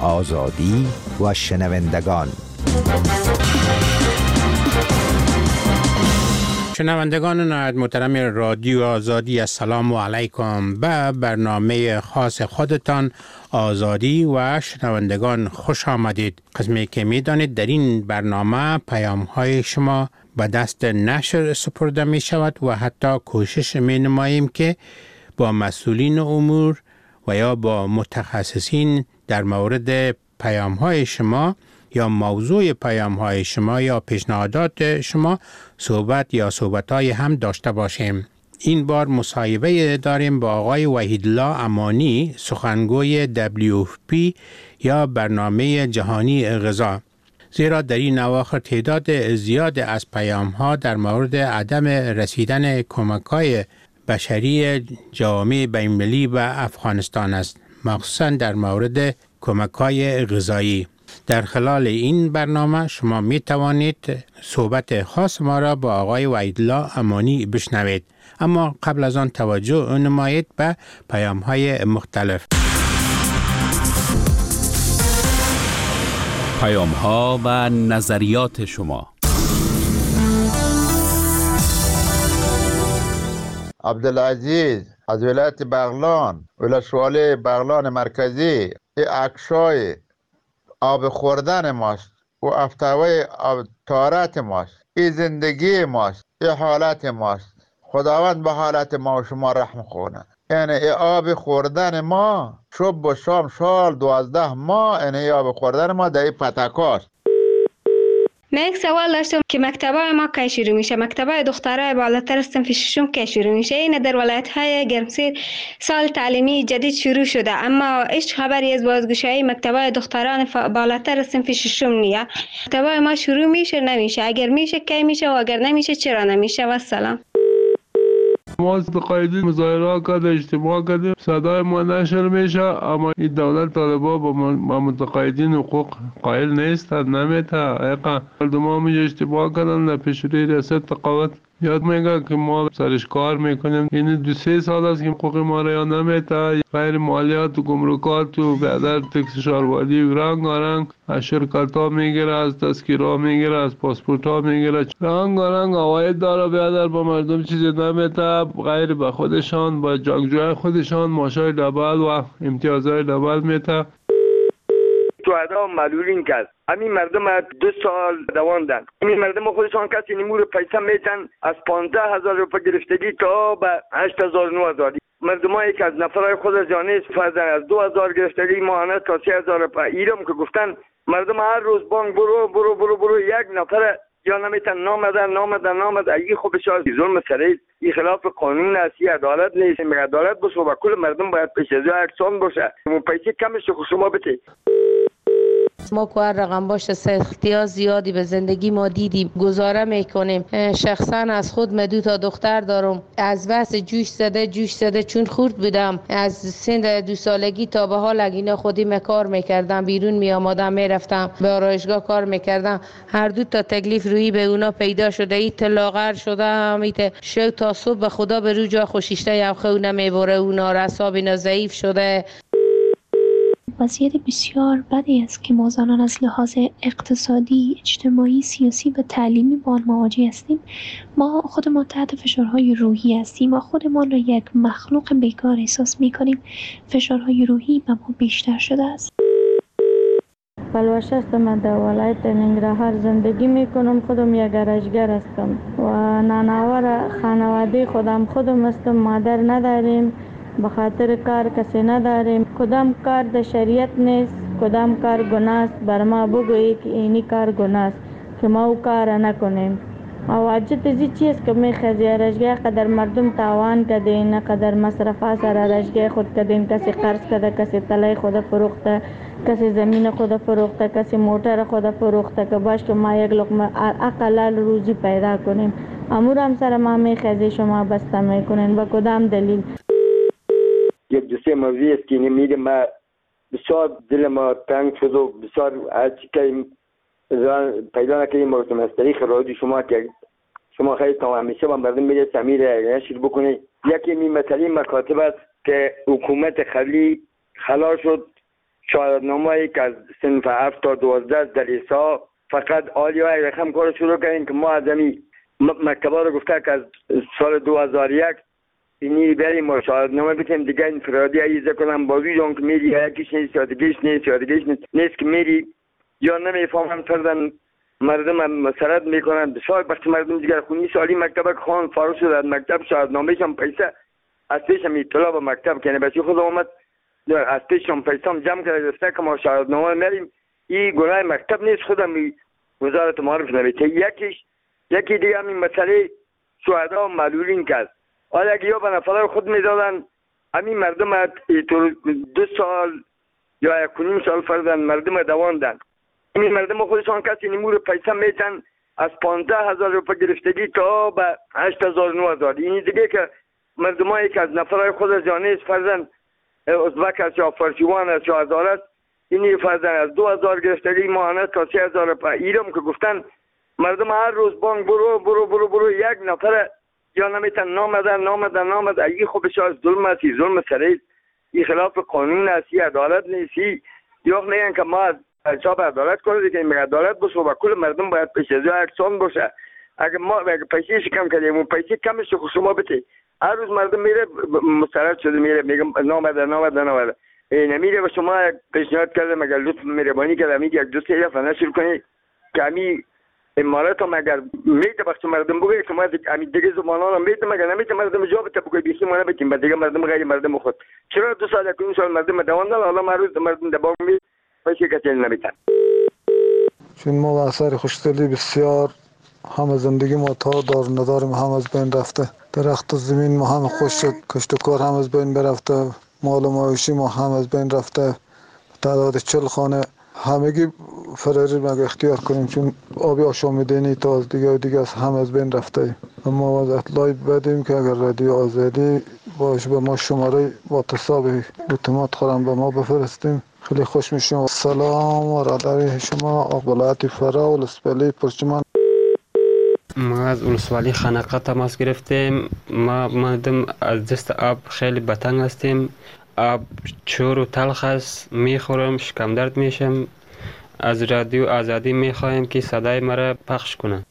آزادی و شنوندگان. شنوندگان نهایت محترم رادیو آزادی، السلام علیکم. به برنامه خاص خودتان آزادی و شنوندگان خوش آمدید. قسمی که می دانید در این برنامه پیام های شما به دست نشر سپرده می شود و حتی کوشش می نماییم که با مسئولین امور و یا با متخصصین در مورد پیام های شما یا موضوع پیام های شما یا پیشنهادات شما صحبت های هم داشته باشیم. این بار مصاحبه داریم با آقای وحیدالله امانی، سخنگوی WFP یا برنامه جهانی غذا. زیرا در این اواخر تعداد زیاد از پیام ها در مورد عدم رسیدن کمک‌های بشری جامعه بین‌المللی به افغانستان است، مخصوصا در مورد کمک‌های غذایی. در خلال این برنامه شما می توانید صحبت خاص ما را با آقای وحیدالله امانی بشنوید. اما قبل از آن توجه نمایید به پیام‌های مختلف. پیام‌ها و نظریات شما. عبدالعزیز از ولایت بغلان، ولسوالی بغلان مرکزی. این عکسای آب خوردن ماست و افتوای آب طهارت ماست. این زندگی ماست، این حالت ماست. خداوند به حالت ما و شما رحم کنه. یعنی این آب خوردن ما صبح و شام سال 12 ماه، یعنی آب خوردن ما در این پتکاست. من یک سوال داشتم که مکتبای ما کی شروع میشه؟ مکتبای دخترای بالاتر از صنف ششم کی شروع میشه؟ این در ولایت‌های گرمسیر سال تعلیمی جدید شروع شده، اما هیچ خبری از بازگشایی مکتبای دختران بالاتر از صنف ششم نیست. مکتبای ما شروع میشه نمیشه؟ اگر میشه کی میشه و اگر نمیشه چرا نمیشه؟ و سلام. ما قایدی مظاهره کرد، اجتماع کردیم، صدای ما نشر میشه، اما این دولت طالبا با متقاعدین حقوق قائل نیستند، نمیته. مردم ها میجا اجتماع کردن در پیش روی ریاست تقاوت یاد میگه که ما سرش کار میکنیم. این 2-3 سال است که حقوق ما را نمیته. غیر مالیات و گمرکات و بیادر تکس شهروردی و رنگ از شرکت ها میگیره، از تذکیره ها میگیره، از پاسپورت ها میگیره، رنگ عواید داره. بیادر با مردم چیزی نمیته غیر به خودشان، با جنگجوی خودشان ماشای دبل و امتیازهای دبل میته. تو ادا معلولین کرد. همین مردم 2 سال دواندن. همین مردم خودشان کسی نمور پیسه میتن از 15,000 روپه گرفتگی تا به 8,000-9,000. مردمایی که از نفرای خود از جانه استفاده از 2,000 گرفتگی ماهانه تا 3,000 روپه. ایرم که گفتن مردم هر روز بانک برو یک نفر یا نمیتن نامدن ای خوبش از ظلم سریع این خلاف قانون است، عدالت نیست. میگه عدالت باشه و کل مردم باید پیش از یکسان باشه. مو پیسه کمش خود شما بده. ما که هر رقم باشه سختی‌ها زیادی به زندگی ما دیدیم، گزاره میکنیم. شخصا از خود من 2 دختر دارم. از بس جوش زده چون خورد بودم از سن 2 سالگی تا به حال اینا خودی کار میکردم، بیرون میآمدم میرفتم به آرایشگاه کار میکردم. هر 2 تکلیف روی به اونا پیدا شده. ایت لاغر شده ایت شو تا صبح به خدا به رو جا خوشیشته یا خونه میبره. اونا رساب اینا ضعیف شده. وضعیت بسیار بدی است که ما زنان از لحاظ اقتصادی، اجتماعی، سیاسی و تعلیمی با آن مواجه هستیم. ما خودمان تحت فشارهای روحی هستیم. ما خودمان را یک مخلوق بیکار احساس می‌کنیم. فشارهای روحی به ما بیشتر شده است. پلوش هستم، در ولایت ننگرهار زندگی میکنم. خودم یک گرشگر هستم و نانآور خانواده خودم هستم. مادر نداریم، به خاطر کار کسی نداریم. کدام کار در شریعت نیست، کدام کار گناه است. بر ما بگویی که اینی کار گناه است که ما او کار نکنیم. واجد ازی چیست که میخوازی رشگاه قدر مردم تاوان کدین، قدر مصرفات سر رشگاه خود کدین. کسی قرض کده، کسی طلای خود فروخته، کسی زمین خود فروخته، کسی موتر خود فروخته که باش که ما یک لقمه اقلال روزی پیدا کنیم. امور هم سر ما میخوازی شما بسته میکنین. با کدام دلیل؟ یک 2-3 موضوعی است که نمیده ما بسیار دل ما تنگ شد و بسیار از که پیدا نکنیم مردم از طریق رادیو شما که شما خیلی تا همیشه با مردم میده تعمیر نشر بکنید. یکی می مسئله مکاتب است که حکومت قبلی خلا شد شهادتنامه‌ای که از صنف 7 تا 12 در ایسا فقط آلیا یک رقم کار شروع کردیم که ما از همین مکتبا رو گفته که از سال 2001 اینی بریم و شهادتنامه بتیم دیگه انفرادی ایزه کنم بازوی جان که میری یکیش نیست یا دیگهش نیست که میری یا نمیفهمم فردن مردم مسرت میکنن بسیار وقتی مردم دیگر خونی سالی مکتب خان فارغ شد از مکتب شهادتنامه‌اش هم پیسه از پیشم اطلاع به مکتب کنه بچه خود آمد از پیشم پیسه هم جمع کرده گفته که ما شهادتنامه نریم این گناه مکتب نیست خودم وزارت معارف نوشته یکی دیگه همین مسئله شهدا و معلولین کرد حالا اگه یا به نفر خود میدادن همین مردم 2 سال یا 1.5 سال فردن مردم دواندن این مردم خودشان کسی نمور پیسه میتن از 15,000 روپه گرفتگی تا به 8,000-9,000 این دیگه که مردم هایی که از نفرهای خود از جانه فرزن ازبک است یا فرشیوان است یا هزار است اینی فرزن از 2,000 گرفتگی ماهانه تا 3,000 روپه ایرم که گفتن مردم هر روز بانک برو یک نفر یا نمیتن نامدن این خوبش از ظلم است ظلم سریع این خلاف قانون است عدالت نیست یا میگن که ما چا به عدالت کنه دیگه میگه عدالت باشه و کل مردم باید پیش از یکسان باشه اگه ما پیسه کم کردیم اون پیسه کمش رو شما بده هر روز مردم میره مسترد شده میره میگه نامده نمیره و شما پیشنهاد کرده مگر لطف مهربانی کرده میگه یک دوست یه فنشر کنی که همی امارات هم اگر میده بخش مردم بگه که ما همی دیگه زمانان هم میده مگر نمیده مردم جا بده بگه بیخی ما نبیتیم و دیگه مردم غیر مردم خود چرا 2 سال 1 سال مردم دواندن حالا ما روز مردم دباغ می پیسه کتیل نمیتن چون ما و اثر خوشدلی بسیار همه زندگی ما تا دار نداریم هم از بین رفته درخت و زمین ما هم خوش شد کشت و کار هم از بین برفته مال و مواشی ما هم از بین رفته تعداد 40 خانه همگی فراری مگه اختیار کنیم چون آبی آشامیدنی تا از دیگه از هم از بین رفته اما از اطلاعی بدیم که اگر رادیو آزادی باشه به ما شماره واتصاب اعتماد خورم به ما بفرستیم خیلی خوش میشیم. سلام و راداری شما اقبالاتی فرا و لسپلی پرچمان. ما از اولسوالی خنقه تماس گرفتیم. ما مردم از دست آب خیلی بتنگ هستیم. آب چور و تلخ است، میخورم شکم درد میشم. از رادیو آزادی میخوایم که صدای مرا پخش کنه.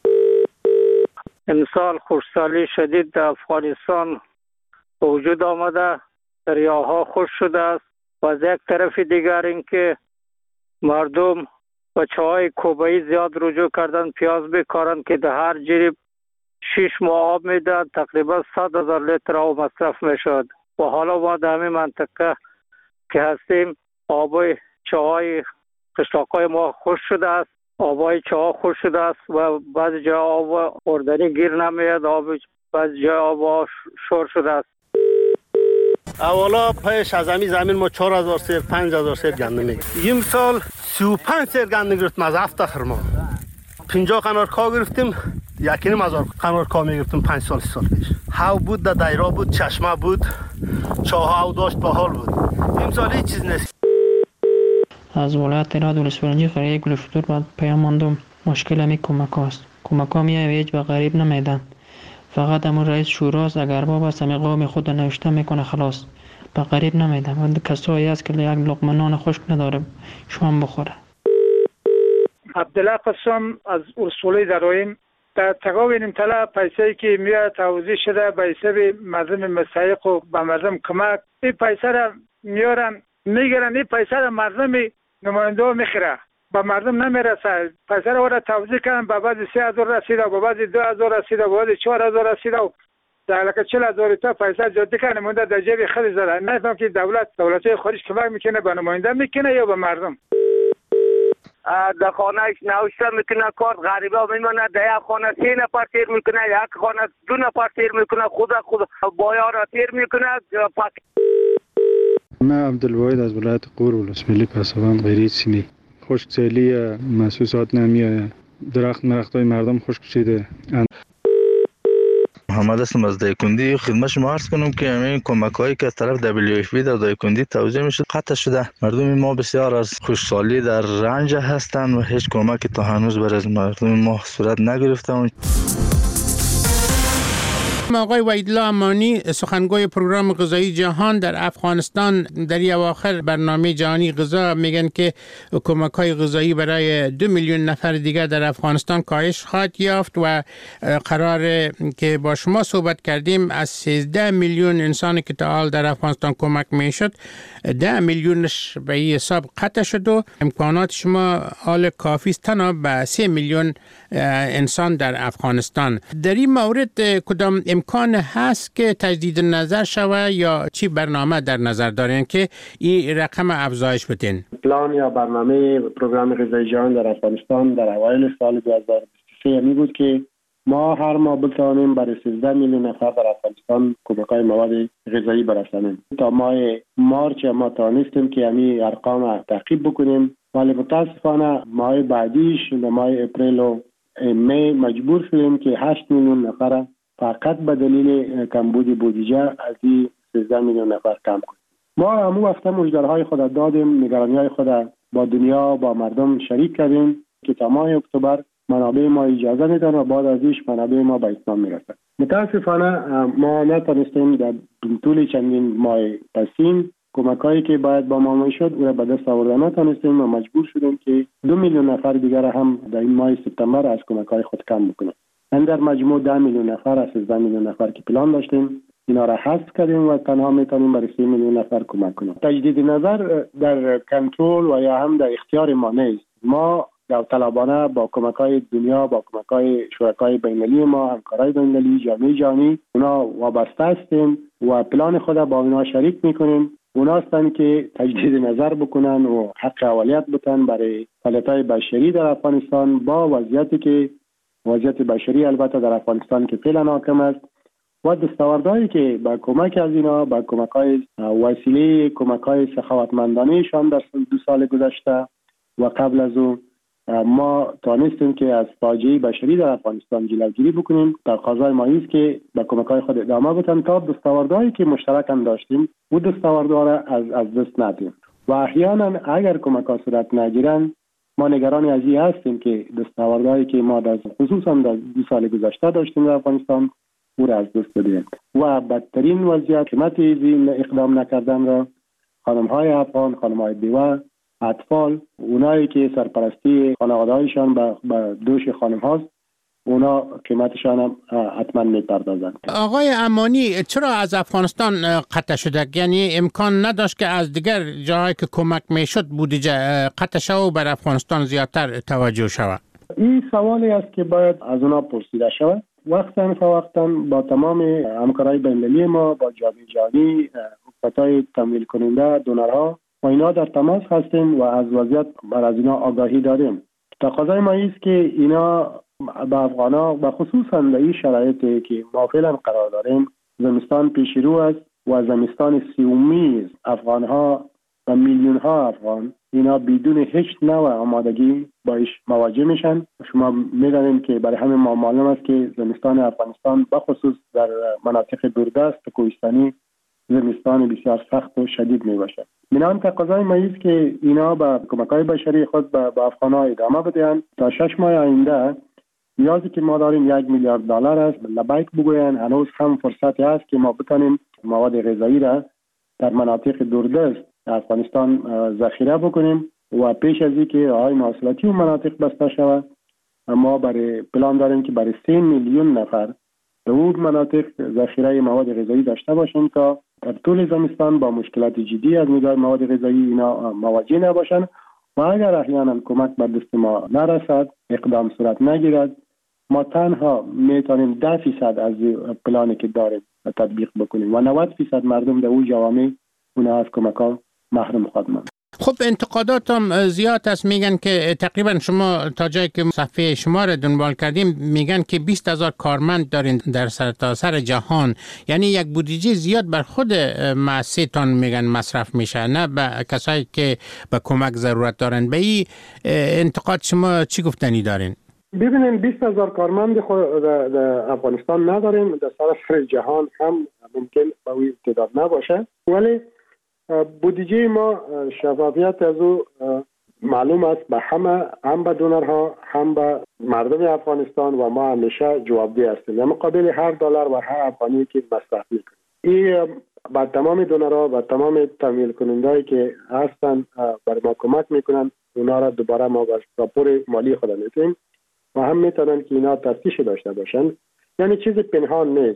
امسال خشکسالی شدید در افغانستان وجود آمده، دریاها خشک شده است و از یک طرف دیگر اینکه مردم بچه‌های کوبایی زیاد رجوع کردن پیاز بکارن که در هر جریب 6 ماه آب میدن، تقریبا 100,000 لیتر آب مصرف میشد و حالا ما در همین منطقه که هستیم آبای چاهای قشلاقای ما خشک شده است، آبای چاه خشک شده است و بعضی جا آب خوردنی گیر نمیاد، بعضی جا آب شور شده است. اولا پیش از همین زمین ما 4,000 سیر 5,000 سیر گندم میگرفتیم. این سال 35 سیر گندم گرفتیم از 7 خرما. 50 قنارکا گرفتیم، 1,500 قنارکا میگرفتیم 5 سال 6 سال پیش. هاو بود، در دایره بود، چشمه بود، چاه او داشت با حال بود. این سال هیچ چیز نیست. از ولایت راد ولسوالی قریه گلفتور بعد پیام ماندم مشکل همی کمک هاست. کمک ها هیچ به غریب نمیدن، فقط همون رئیس شوراست اگر باب است همی قوم خود نوشته میکنه خلاص، به غریب نمیدن و کسایی هست که یک لقمه نان خشک نداره شما بخوره. عبدالله قسم از ولسوالی درایم. در تقابل طلا پیسه‌ای که میاد توزیع شده به حساب مردم مستحق و به مردم کمک، این پیسه را میارن میگیرن، این پیسه را مردم نماینده ها میخوره، به مردم نمیرسه. پیسه را وارد توزیع کردن، به بعضی 3,000 رسیده، به بعضی 2,000 رسیده، به بعضی 4,000 رسیده و در 40,000 تا پیسه جدی که نماینده در جیب خیلی زده. نفهم که دولت خارج کمک میکنه به نماینده میکنه یا به مردم. در خانه نوشته میکنه کارت غریبا میمونه، در یک خانه 3 نفر تیر میکنه، یک خانه 2 نفر تیر میکنه، خود بایا را تیر میکنه. من عبدالواحد از ولایت غور ولسوالی پسابند غیری سیمی. خشکسالی محسوسات نمیآید، درختای مردم خشک شده. محمد هستم از دایکندی. خدمت شما عرض کنم که همین کمک‌هایی که از طرف WFP در دایکندی توزیع میشه قطع شده. مردم ما بسیار از خشکسالی در رنج هستند و هیچ کمکی تا هنوز برای مردم ما صورت نگرفته. آقای وحیدالله امانی، سخنگوی پروگرام غذایی جهان در افغانستان، در اواخر برنامه جهانی غذا میگن که کمک‌های غذایی برای 2 میلیون نفر دیگر در افغانستان کاهش خواهد یافت و قرار که با شما صحبت کردیم از 13 میلیون انسانی که تا حال در افغانستان کمک میشد 10 میلیونش به این حساب قطع شد و امکانات شما حال کافی است تنها به 3 میلیون انسان در افغانستان. در این مورد کدام امکان هست که تجدید نظر شوه یا چی برنامه در نظر دارین که این رقم افزایش بدین؟ پلان یا برنامه پروگرام غذایی جهان در افغانستان در اوایل سال 2023 می بود که ما هر ماه بتوانیم برای 13 میلیون نفر در افغانستان کمک‌های مواد غذایی برسانیم. تا ماه مارچ ما توانستیم که همین ارقام تعقیب بکنیم، ولی متاسفانه ماه بعدیش ماه اپریل و می مجبور شدیم که 8 میلیون نفر فقط به دلیل کمبود بودجه از این 13 میلیون نفر کم کنیم. ما همون وقتا مژده‌های خود دادیم، نگرانی‌های خود با دنیا با مردم شریک کردیم که تا ماه اکتبر منابع ما اجازه میدن و بعد ازش منابع ما به اتمام میرسد. متاسفانه ما نتونستیم در طول چندین ماه پسین کمکایی که باید با ما میشد او را به دست آوردن نتونستیم و مجبور شدیم که 2 میلیون نفر دیگر هم در این ماه سپتامبر از کمکای خود کم بکنیم. در مجموع 10 میلیون نفر از 13 میلیون نفر که پلان داشتیم اینا را حذف کردیم و تنها میتونیم برای 3 میلیون نفر کمک کنیم. تجدید نظر در کنترل و یا هم در اختیار ما نیست. ما داوطلبانه با کمک‌های دنیا، با کمک‌های شرکای بین‌المللی ما، همکارای بین‌المللی، جامعه جهانی اونا وابسته هستیم و پلان خود با اونا شریک میکنیم. اونا هستن که تجدید نظر بکنن و حق اولیت بتن برای فعالیت‌های بشری در افغانستان با وضعیتی که وضعیت بشری البته در افغانستان که فعلا حاکم است و دستاوردهایی که با کمک از اینا با کمک‌های وسیله کمک‌های سخاوتمندانه‌شان در 2 سال گذشته و قبل از اون ما توانستیم که از فاجعه بشری در افغانستان جلوگیری بکنیم. تقاضای ما است که با کمک‌های خود ادامه بدن تا دستاوردهایی که مشترک هم داشتیم و دستاوردها را از دست ندیم و احیانا اگر کمک‌ها صورت نگیرن ما نگران از این هستیم که دستاوردهایی که ما خصوصا در 2 سال گذشته داشتیم در افغانستان او را از دست بدیم و بدترین وضعیت قیمت این اقدام نکردن را خانم‌های افغان، خانم‌های بیوه، اطفال، اونایی که سرپرستی خانواده‌هایشان به دوش خانم هاست اونا قیمتشان هم حتما میپردازند. آقای امانی، چرا از افغانستان قطع شده؟ یعنی امکان نداشت که از دیگر جاهایی که کمک میشد بودجه قطع شود و بر افغانستان زیادتر توجه شود؟ این سوالی است که باید از اونا پرسیده شود. وقتا فوقتا با تمام همکارای بین‌المللی ما، با جامعه جهانی، حکومت‌های تمویل کننده، دونرها و اینا در تماس هستیم و از وضعیت بر از اینا آگاهی داریم. تقاضای ما است که اینا به افغانا و خصوصا در این شرایطی که ما فعلا قرار داریم زمستان پیش رو است و زمستان سیومی افغانها و میلیون ها افغان اینا بدون هیچ نوع آمادگی باش مواجه میشن. شما میدانید که برای همه ما معلوم است که زمستان افغانستان به خصوص در مناطق دوردست و کوهستانی زمستان بسیار سخت و شدید می باشد. بنابراین تقاضای ما است که اینا با کمک‌های بشری خود به افغان‌ها ادامه بدهند تا 6 ماه آینده نیازی که ما داریم 1 میلیارد دلار است لبیک بگویند. هنوز هم فرصتی است که ما بتانیم مواد غذایی را در مناطق دوردست افغانستان ذخیره بکنیم و پیش از اینکه راه‌های مواصلاتی و مناطق بسته شود ما برای پلان داریم که برای 3 میلیون نفر در اون مناطق ذخیره مواد غذایی داشته باشیم تا در طول زمستان با مشکلات جدی از نگاه مواد غذایی اینا مواجه نباشند و اگر احیانا کمک به دست ما نرسد، اقدام صورت نگیرد، ما تنها میتونیم 10% از پلانی که داریم تطبیق بکنیم و 90% مردم در اون جوامع اونها از کمک‌ها محروم خواهد ماند. خب انتقادات هم زیاد است. میگن که تقریبا شما تا جایی که صفحه شما را دنبال کردیم میگن که 20,000 کارمند دارین در سرتاسر جهان، یعنی یک بودجه زیاد بر خود مؤسسه‌تان میگن مصرف میشه، نه به کسایی که به کمک ضرورت دارن. به این انتقاد شما چی گفتنی دارین؟ ببینید 20,000 کارمند در افغانستان نداریم، در سراسر جهان هم ممکن به این تعداد نباشه، ولی بودجه ما شفافیت از او معلوم است به همه، هم به دونرها هم به مردم افغانستان و ما همیشه جوابدeh هستیم در مقابل هر دلار و هر افغانی که مصرف میکنیم. این با تمام دونرها و تمام تمویل کنندهایی که هستن برای ما کمک میکنن، اونا را دوباره ما به راپور مالی خود میتونیم و هم میتونن که اینا تفتیش داشته باشن. یعنی چیز پنهان نیست.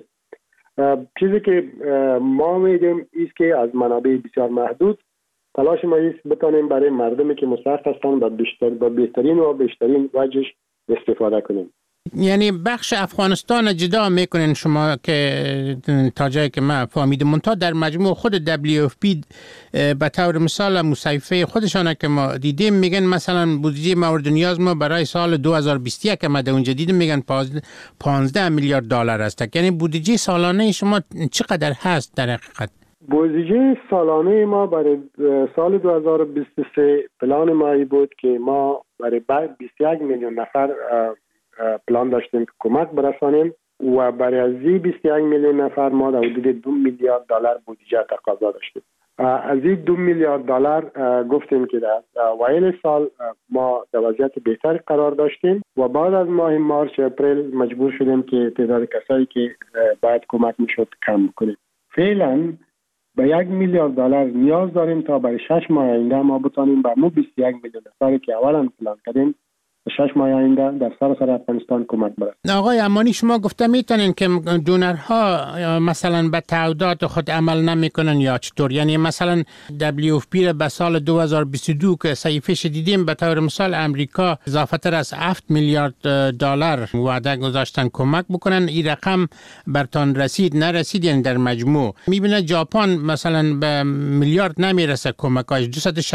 چیزی که ما میگیم ایست که از منابع بسیار محدود تلاش ما ایست بتانیم برای مردمی که مستحق هستن با بهترین و بیشترین وجهش استفاده کنیم. یعنی بخش افغانستان جدا میکنین شما که تا جایی که من فهمیدم، منتها در مجموع خود WFP به طور مثال مصیفه خودشانه که ما دیدیم میگن مثلا بودجه مورد نیاز ما برای سال 2021 که ما در اونجا دیدیم میگن 15 میلیارد دلار است. یعنی بودجه سالانه شما چقدر هست در حقیقت؟ بودجه سالانه ما برای سال 2023 پلان مایی بود که ما برای 21 میلیون نفر پلان داشتیم که کمک برسانیم و برای از 21 میلیون نفر ما در حدود 2 میلیارد دلار بودجه تقاضا داشتیم. از این 2 میلیارد دلار گفتیم که در اوایل سال ما در وضعیت بهتر قرار داشتیم و بعد از ماه مارس اپریل مجبور شدیم که تعداد کسایی که باید کمک میشد کم کنیم. فعلا به 1 میلیارد دلار نیاز داریم تا برای 6 ماه آینده ما بتانیم به مو 21 میلیون نفری که اولا پلان کردیم 6 ماه آینده در سراسر افغانستان کمک برسانیم. آقای امانی شما گفته میتونین که دونرها مثلا به تعهدات خود عمل نمیکنن یا چطور؟ یعنی مثلا WFP به سال 2022 که صحیفه‌اش دیدیم به طور مثال امریکا اضافه تر از 7 میلیارد دلار وعده گذاشتن کمک بکنن. این رقم برتان رسید نرسید؟ یعنی در مجموع میبینه ژاپن مثلا به میلیارد نمیرسه کمکاش،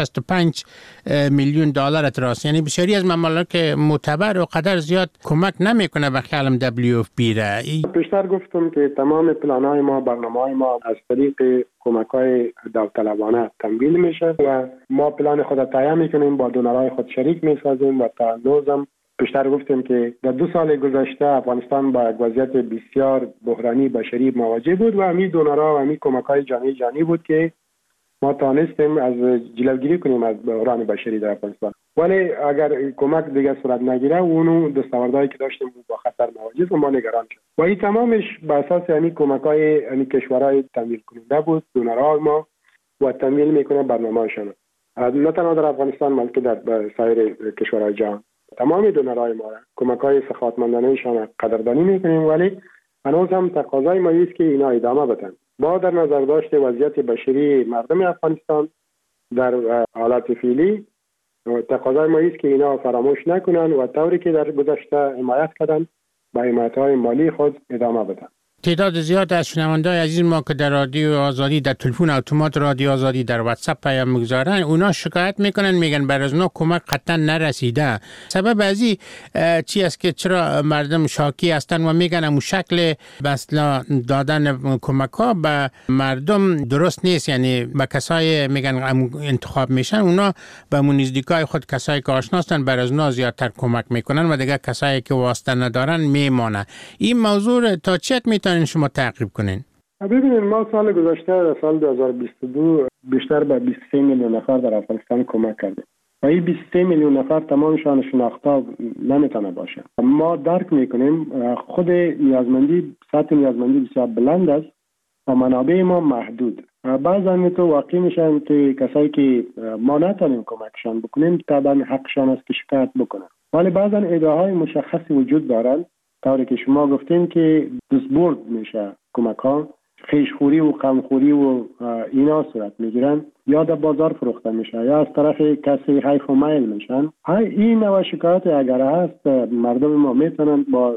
265 میلیون دلار تراست. یعنی بسیاری از ممالک معتبر و قدر زیاد کمک نمیکنه به خیالم WFP را. پیشتر گفتم که تمام پلان‌های ما، برنامه‌های ما از طریق کمک‌های داوطلبانه تمویل میشه و ما پلان خود تهیه میکنیم، با دونرهای خود شریک میسازیم و تا امروزم پیشتر گفتیم که در 2 سال گذشته افغانستان با وضعیت بسیار بحرانی بشری مواجه بود و همین دونرها و همین کمک‌های جانی بود که ما توانستیم از جلوگیری کنیم از بحران بشری در افغانستان. ولی اگر کمک دیگه صورت نگیره اونو دستاوردهایی که داشتیم با خطر مواجه و ما نگران شد و این تمامش به اساس همین کمک‌های همین کشورهای تمویل کننده بود. دونرها ما و تمویل میکنه برنامه‌شون، نه تنها در افغانستان بلکه در سایر کشورهای جهان. تمام دونرهای ما کمک‌های سخاوتمندانه‌شان قدردانی میکنیم، ولی هنوز هم تقاضای ما است که اینا ادامه بدن با در نظر داشت وضعیت بشری مردم افغانستان در حالت فعلی. تقاضای ما است که اینا فراموش نکنن و طوری که در گذشته حمایت کردن با حمایت‌های مالی خود ادامه بدن. تعداد زیاد از شنونده‌های عزیز ما که در رادیو آزادی، در تلفن اتومات رادیو آزادی، در واتساپ پیام میگذارن، اونا شکایت میکنن، میگن بر از اونا کمک قطعا نرسیده. سبب از این چی است که چرا مردم شاکی هستن و میگن امو شکل مثلا دادن کمک ها به مردم درست نیست؟ یعنی به کسای میگن انتخاب میشن، اونا به امو نزدیکای خود کسایی که آشنا هستن بر از اونا زیادتر کمک میکنن و دیگه کسایی که واسطه ندارن میمانه. این موضوع تا چه میتونین شما تعقیب کنین؟ ببینید ما سال گذشته در سال 2022 بیشتر به 23 میلیون نفر در افغانستان کمک کردیم و این 23 میلیون نفر تمامشان شناخته نمیتونه باشه. ما درک میکنیم خود نیازمندی، سطح نیازمندی بسیار بلند است و منابع ما محدود. بعضا تو واقع میشن که کسایی که ما نتونیم کمکشان بکنیم طبعا حقشان است که شکایت بکنن، ولی بعضا ادعاهای مشخصی وجود دارن طوری که شما گفتین که دستبرد میشه کمک ها، خیشخوری و غمخوری و اینا صورت میگیرن یا در بازار فروخته میشه یا از طرف کسی حیف و میل میشن. این نوع شکایت اگر هست مردم ما میتونن با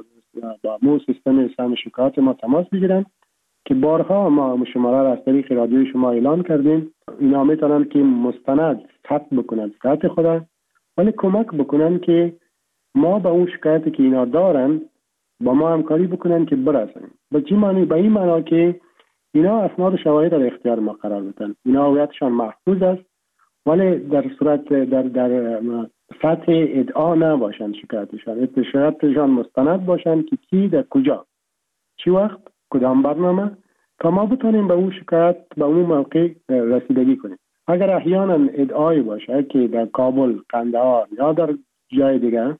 مو سیستم سهم شکایت ما تماس بگیرن که بارها ما شماره را از طریق رادیوی شما اعلان کردیم. اینا میتونن که مستند ثبت بکنن شکایت خدا، ولی کمک بکنن که ما به اون شکایتی که اینا دارن با ما همکاری بکنن که برسن. به این معنی که اینا اسناد و شواهد در اختیار ما قرار بدن. اینا هویتشان محفوظ است ولی در صورت در سطح ادعا نباشن شکایتشان مستند باشن که کی در کجا چی وقت کدام برنامه تا ما بتونیم به اون شکایت به اون موقع رسیدگی کنیم. اگر احیانا ادعای باشه که در کابل، قندهار یا در جای دیگه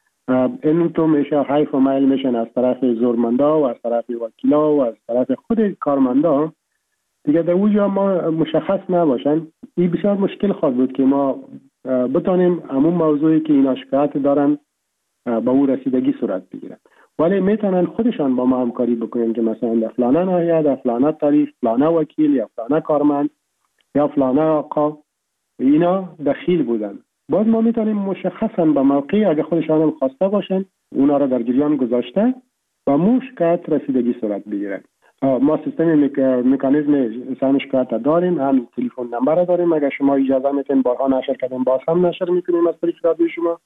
این تو میشه حیف و میل میشن از طرف زورمندا و از طرف وکیلا و از طرف خود کارمندا دیگه در اونجا ما مشخص نباشن، این بسیار مشکل خواهد بود که ما بتانیم همون موضوعی که اینا شکایت دارن با او رسیدگی صورت بگیره. ولی میتونن خودشان با ما همکاری بکنن که مثلا در فلانه ناحیه، در فلانه تاریخ، فلانه وکیل یا فلانه کارمند یا فلانه آقا اینا دخیل بودن. باز ما میتونیم مشخصا با موقعی اگه خودشان هم خواسته باشن اونا را در جریان گذاشته و مو شکایت رسیدگی صورت بگیره. ما سیستم مکانیزم سان شکایت داریم، هم تلفن نمبر داریم. اگه شما اجازه میتین بارها نشر کردیم باز هم نشر میکنیم از طریق رادیو شما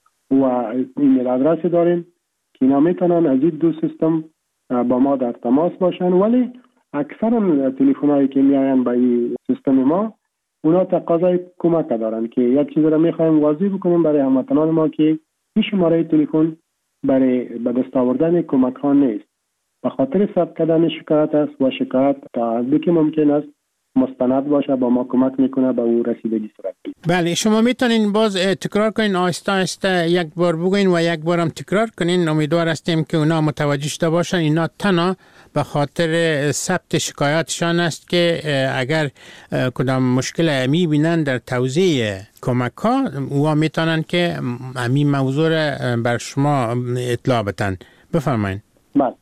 و ایمیل آدرس داریم که اینا میتونن از این دو سیستم با ما در تماس باشن. ولی اکثرا تلفن هایی که میاین با این سیستم ما اونا تقاضای کمک دارن که یک چیز را میخوایم واضح بکنیم برای هموطنان ما که این شماره تلفن برای به دست آوردن کمک ها نیست، به خاطر ثبت کردن شکایت است و شکایت تا حدی که ممکن است مستند باشه با ما کمک میکنه به او رسیدگی صورت بگیره. بله، شما میتونین باز تکرار کنین، آهسته آهسته یک بار بگین و یک بارم تکرار کنین. امیدوار هستیم که اونا متوجه شده باشن اینا تنها به خاطر ثبت شکایاتشان است که اگر کدام مشکل امی بینن در توزیع کمک ها اوها میتونن که امی موضوع بر شما اطلاع بدن. بفرمایین. بله،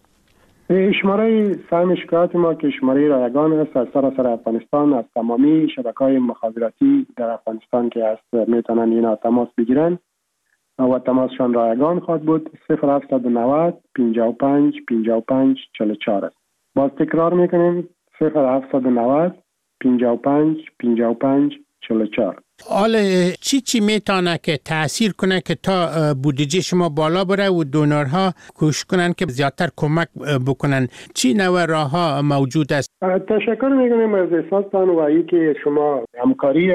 شماره سهم شکایات ما که شماره رایگان است از سراسر افغانستان، از تمامی شبکه‌های مخابراتی در افغانستان که است میتونن اینا تماس بگیرن و تماسشان رایگان خواهد بود. 0790 55 55 44 است. باز تکرار میکنیم 0790 55 55 44. حالا چی میتونه که تأثیر کنه که تا بودجه شما بالا بره و دونرها کوشش کنن که زیادتر کمک بکنن؟ چی نوع راه ها موجود است؟ تشکر میکنیم از احساستان و ای که شما همکاری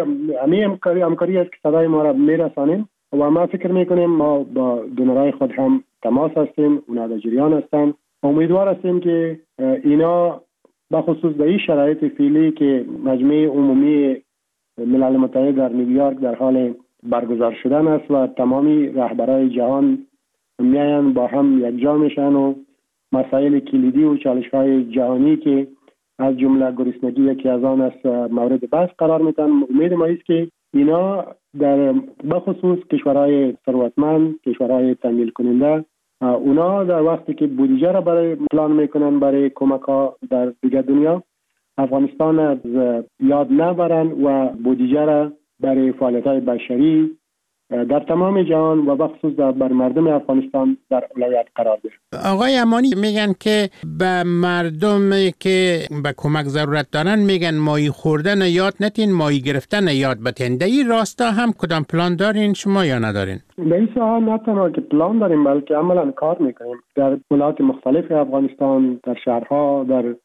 است که صدای ما را میرسانیم و ما فکر میکنیم ما با دونرهای خود هم تماس هستیم، اونا در جریان هستن. امیدوار هستیم که اینا بخصوص در این شرایط فعلی که مجمع عمومی ملل متحد در نیویورک در حال برگزار شدن است و تمامی رهبرای جهان میاین با هم یکجا میشن و مسائل کلیدی و چالش‌های جهانی که از جمله گرسنگی یکی از آن است مورد بحث قرار میدن. امید ما است که اینا در بخصوص کشورهای ثروتمند، کشورهای تمویل کننده، اونا در وقتی که بودجه را برای پلان میکنن برای کمک ها در دیگر دنیا، افغانستان از یاد نبرن و بودجه را برای فعالیت‌های بشری در تمام جهان و بخصوص بر مردم افغانستان در اولویت قرار دهند. آقای امانی میگن که به مردم که به کمک ضرورت دارن میگن ماهی خوردن یاد نتین، ماهی گرفتن یاد بتین. در این راستا هم کدام پلان دارین شما یا ندارین؟ در این ساحه نه تنها که پلان داریم بلکه عملا کار میکنیم در ولایات مختلف افغانستان، در شهرها، در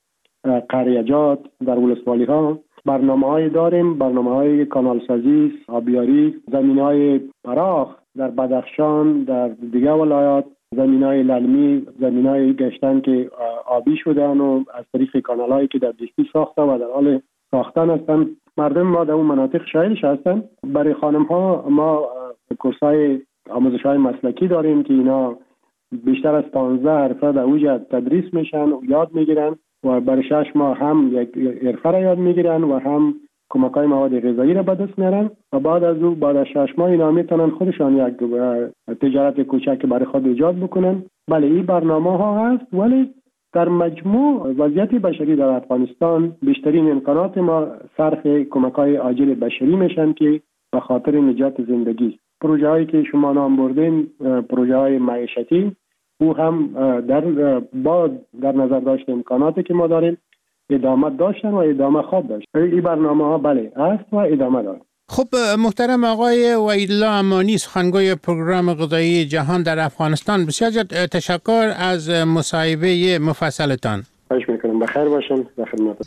قریجات، در ولسوالی ها برنامه‌های داریم، برنامه‌های کانالسازی، آبیاری، زمین‌های فراخ در بدخشان، در دیگر ولایات، زمین‌های للمی، زمین‌های گشتن که آبی شدن و از طریق کانال‌هایی که در دیستی ساخته و در حال ساختن هستن. مردم ما در اون مناطق شاهدش هستن. برای خانم‌ها ما کورس‌های آموزش‌های مسلکی داریم که اینا بیشتر از 15 حرفه در اوج تدریس میشن و یاد میگیرن و برای 6 ماه هم یک حرفه را یاد میگیرن و هم کمک‌های مواد غذایی را به دست میارن و بعد از 6 ماه اینا میتونن خودشان یک تجارت کوچک برای خود ایجاد بکنن. بله این برنامه ها هست، ولی در مجموع وضعیت بشری در افغانستان بیشترین امکانات ما صرف کمک‌های عاجل بشری میشن که به خاطر نجات زندگی. پروژه هایی که شما نام بردین پروژه های معیشتی او هم در نظر داشته امکاناتی که ما داریم ادامه داشتن و ادامه خواب داشت. این برنامه ها بله است و ادامه دارد. خب محترم آقای وحیدالله امانی، سخنگوی پروگرام غذایی جهان در افغانستان، بسیار تشکر از مصاحبه مفصلتان. خواهش میکنم. بخیر باشین. در خدمتتون.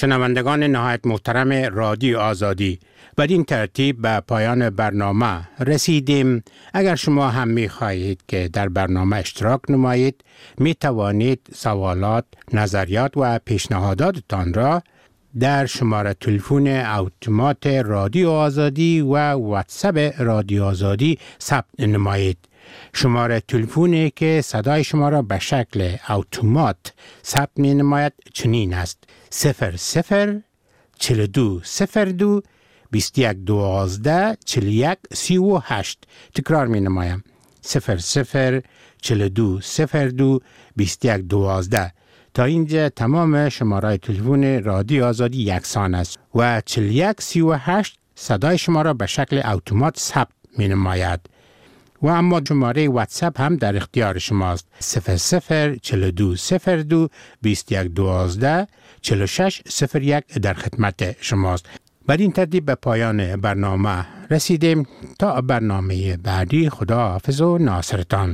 شنوندگان نهایت محترم رادیو آزادی، بدین ترتیب به پایان برنامه رسیدیم. اگر شما هم می خواهید که در برنامه اشتراک نمایید، می توانید سوالات، نظریات و پیشنهاداتتان را در شماره تلفن اتومات رادیو آزادی و واتساپ رادیو آزادی ثبت نمایید. شماره تلفنی که صدای شما را به شکل اتومات ثبت می نماید چنین است: 00 42 02 21 12 41 38. تکرار می نمایم: 00 42 02 21 12. تا اینجا تمام شماره تلفن رادیو آزادی یکسان است و 41 38 صدای شما را به شکل اتومات ثبت می نماید. و اما شماره واتساپ هم در اختیار شماست: 00 42 02 21 12 46 01 در خدمت شماست. بدین ترتیب به پایان برنامه رسیدیم. تا برنامه بعدی، خدا حافظ و ناصرتان.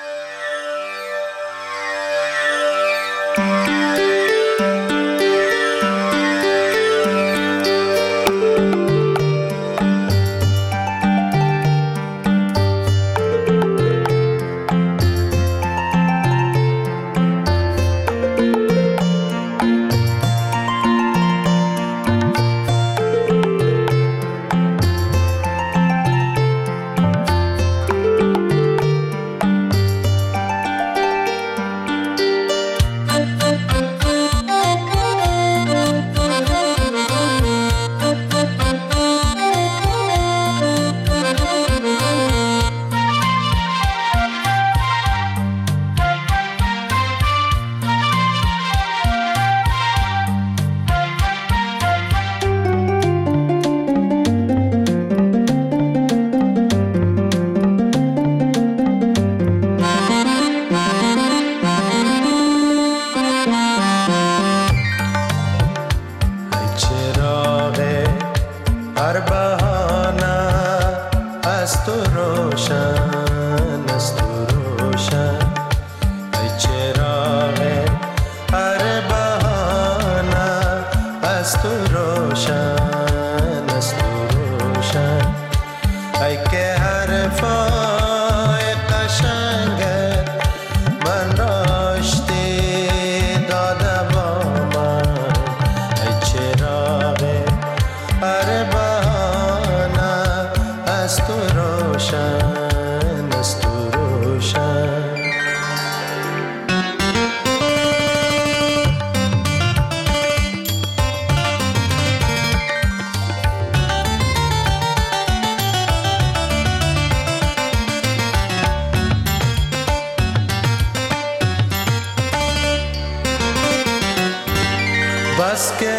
بس که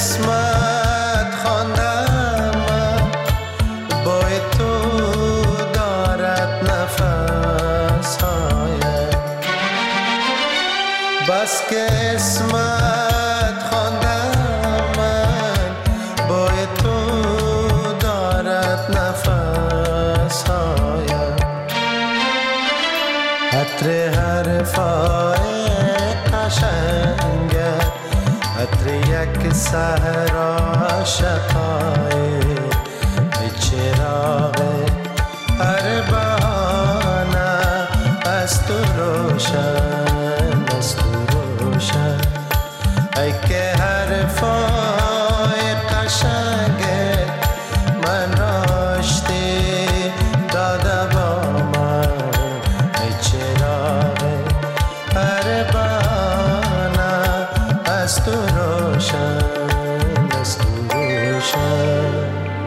اسمت خواندم بای تو دارد نفس های، بس که اسمت خواندم بای تو دارد نفس های، عطر حرفای قشنگت، عطر یک صحرا عاشقای، ای چراغ هر بهانه از تو روشن، از تو روشن، ای که حرفای قشنگت من راشتی داده با من، ای چراغ هر بهانه از تو روشن، از تو روشن.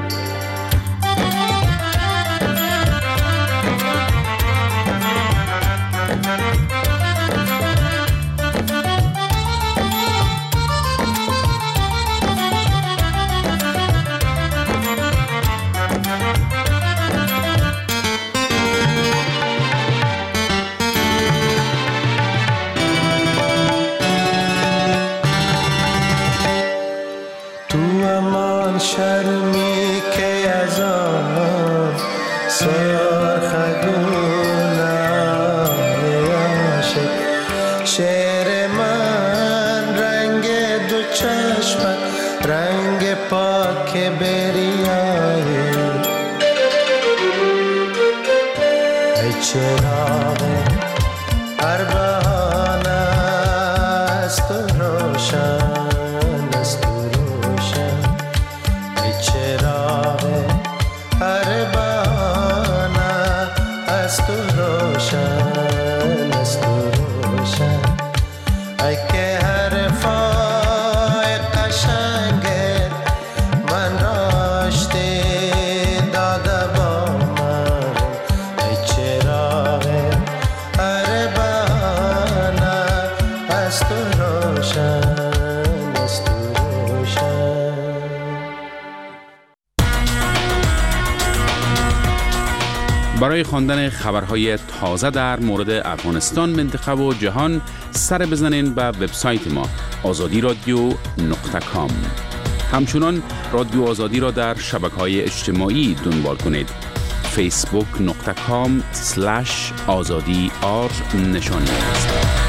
شرمی که از آن سیار خگونه عاشق، شعر من رنگ دو چشمت پاک بریایی ای چراغ هر بهانه است تو روشن است تو روشن ای چراغ هر بهانه است تو روشن است تو روشن ای که حرفای قشنگت من راشتی داده با من ای چراغ هر بهانه است تو روشن است تو روشن. برای خواندن خبرهای تازه در مورد افغانستان، منطقه و جهان سر بزنین به وبسایت ما azadi.radio.com. همچنان رادیو آزادی را در شبکه‌های اجتماعی دنبال کنید. facebook.com/azadi_r نشانی است.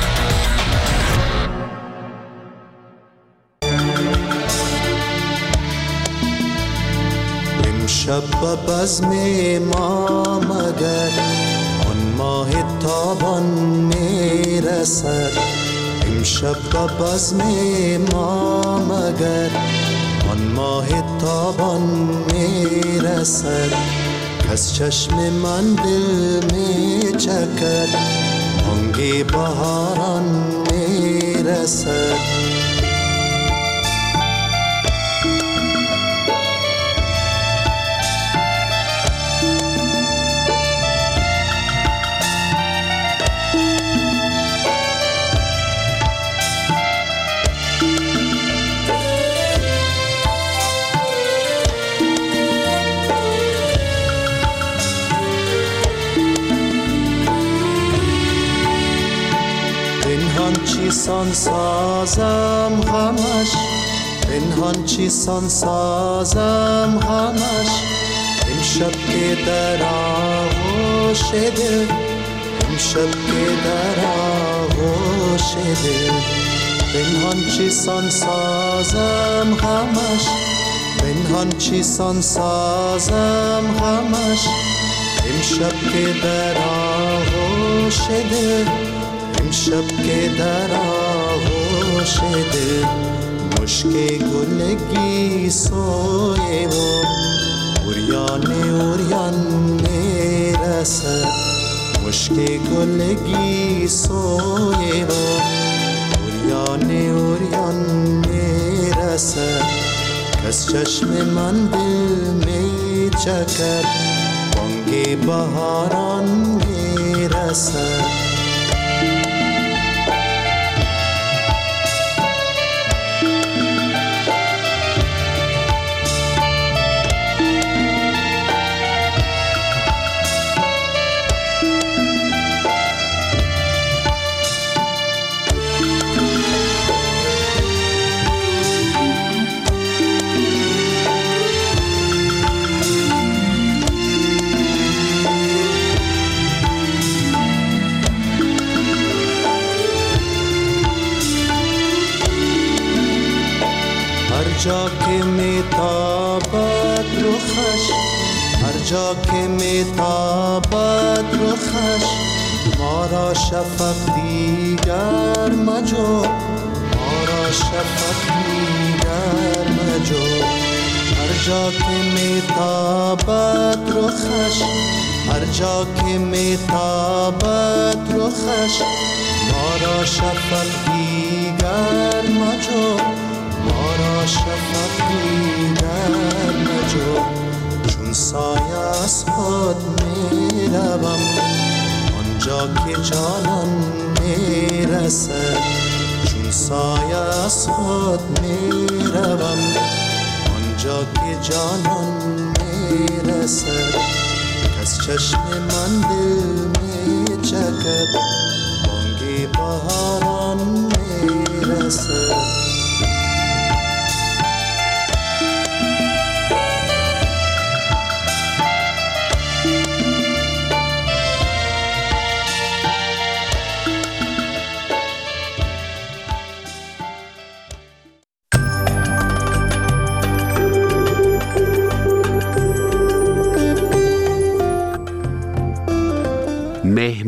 امشب به بزم ما مگر آن ماه تابان میرسد امشب به بزم ما مگر آن ماه تابان میرسد از چشم من دل میچکد بانگ بهاران میرسد چیسان سازم غمش پنهان چیسان سازم غمش امشب که در آغوش دل امشب که در آغوش دل پنهان چیسان سازم غمش پنهان چیسان سازم غمش امشب که در آغوش دل امشب که در آغوش دل مشک گلگی سوی و اوریان میرسد مشک گلگی سوی و اوریان میرسد کس چشم من دل میچکد بانگ بهاران میرسد هر جا که میتابد رخش هر جا که میتابد رخش ما را شفق دیگر مجو ما را شفق دیگر مجو هر جا که میتابد رخش هر جا که میتابد رخش ما را شفق دیگر مجو ما را شفق دیگر مجو چون سایه از خود میروم آنجا که جانان میرسد چون سایه از خود میروم آنجا که جانان میرسد کس چشم من دل میچکد بانگ بهاران میرسد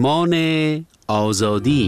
مهمان آزادی.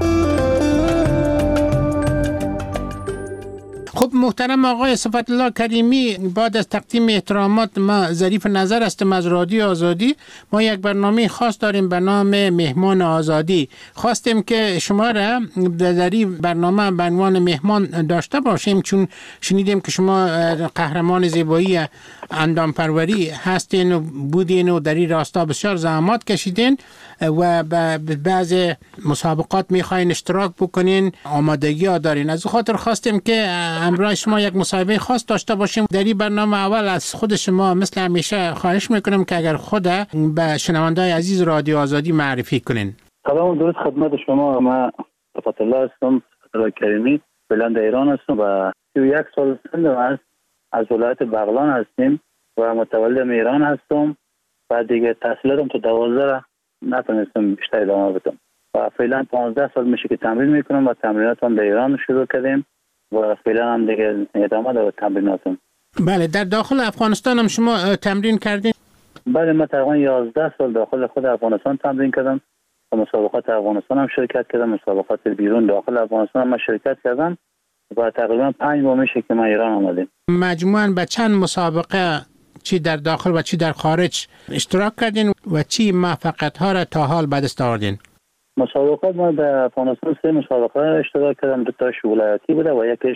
خب محترم آقای صفت کریمی، بعد از تقدیم احترامات ما ظریف نظر هستم از رادیو آزادی. ما یک برنامه خاص داریم به نام مهمان آزادی. خواستیم که شما را در این برنامه به عنوان مهمان داشته باشیم، چون شنیدیم که شما قهرمان زیبایی اندام پروری هستین و بودین و در این راستا بسیار زحمات کشیدین و به بعض مسابقات میخواین اشتراک بکنین، آمادگی ها دارین. از خاطر خواستیم که همراه شما یک مصاحبه خاص داشته باشیم. در این برنامه اول از خود شما مثل همیشه خواهش میکنم که اگر خود به شنونده‌های عزیز رادیو آزادی معرفی کنین. سلام درود خدمت شما. من صفت الله هستم، صفت کریمی، بلند ایران هستم و 31 سال سنم است. از ولایت بغلان هستیم و متولد ایران هستم و دیگه تحصیلاتم تو 12 نتونستم بیشتر ادامه بدم و فعلا 15 سال میشه که تمرین میکنم و تمریناتم در ایران شروع کردیم و فعلا هم دیگه ادامه دارم تمریناتم. بله، در داخل افغانستان هم شما تمرین کردین؟ بله، من تقریبا 11 سال داخل خود افغانستان تمرین کردم و مسابقات افغانستان هم شرکت کردم، مسابقات بیرون داخل افغانستان هم شرکت کردم و تقریبا 5 ماه میشه که من ایران آمدیم. مجموعاً به چند مسابقه چی در داخل و چی در خارج اشتراک کردین و چی موفقیت ها را تا حال به دست آوردین؟ مسابقات ما در افغانستان 3 مسابقه اشتراک کردم، 2 تاش ولایتی بوده و یکیش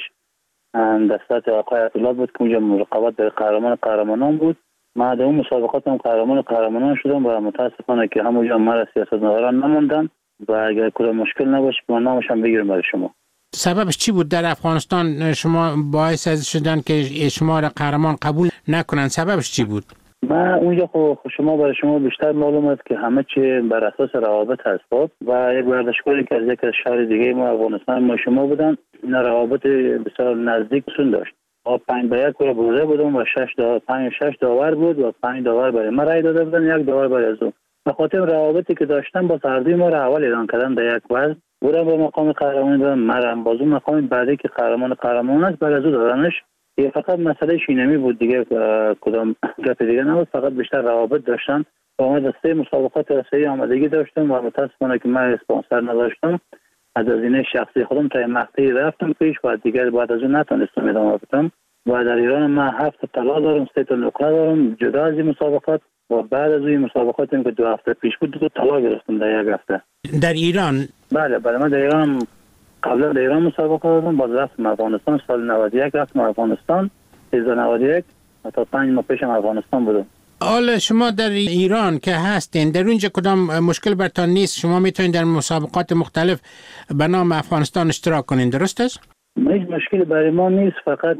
دستات آقای اطلاعات بود که اونجا رقابت در قهرمانان بود. ما در اون مسابقات هم قهرمانان شدم و متاسفانه که همونجا مرا سیاستمداران نموندن و اگر کدام مشکل نباشه من نامشم بگیرم برای شما. سببش چی بود در افغانستان شما باعث شدن که شما را قهرمان قبول نکنن؟ سببش چی بود؟ من اونجا خب شما برای شما بیشتر معلوم است که همه چی بر اساس روابط هست و یک ورزشکاری که از یک شهر دیگه ما افغانستان ما شما بودن، اینا روابط بسیار نزدیک سون داشت. ما 5-1 رو بوده بودم و 5-6 داور بود و 5 داور برای ما رای داده بودن، 1 داور برای از اون. به خاطر روابطی که داشتن با هر دوی ما را اول اعلان کردن در یک وزن بودن به مقام قهرمانی دادن، مرا باز اون مقام بعدی که قهرمان است برای از او دادنش. یه فقط مسئله شینمی بود دیگه، کدام گپ دیگه نبود، فقط بیشتر روابط داشتن. با ما 3 مسابقات رسمی آمادگی داشتم و متاسفانه که من اسپانسر نداشتم، از هزینه شخصی خودم تا مقطعی رفتم پیش و دیگه بعد از اون نتونستم ادامه بدم. و در ایران من 7 طلا دارم، 3 تا نقره دارم جدا از این مسابقات و بعد از این مسابقاتی که 2 هفته پیش بود 2 طلا گرفتم در 1 هفته. در ایران؟ بله من در ایران قبلا در ایران مسابقه دادم، باز رفتم افغانستان سال 91 رفتم افغانستان 1391 تا 5 ماه پیشم افغانستان بودم. حالا شما در ایران که هستین در اونجا کدام مشکل برتان نیست؟ شما میتونید در مسابقات مختلف به نام افغانستان اشتراک کنین، درست است؟ هیچ مشکلی برای ما نیست، فقط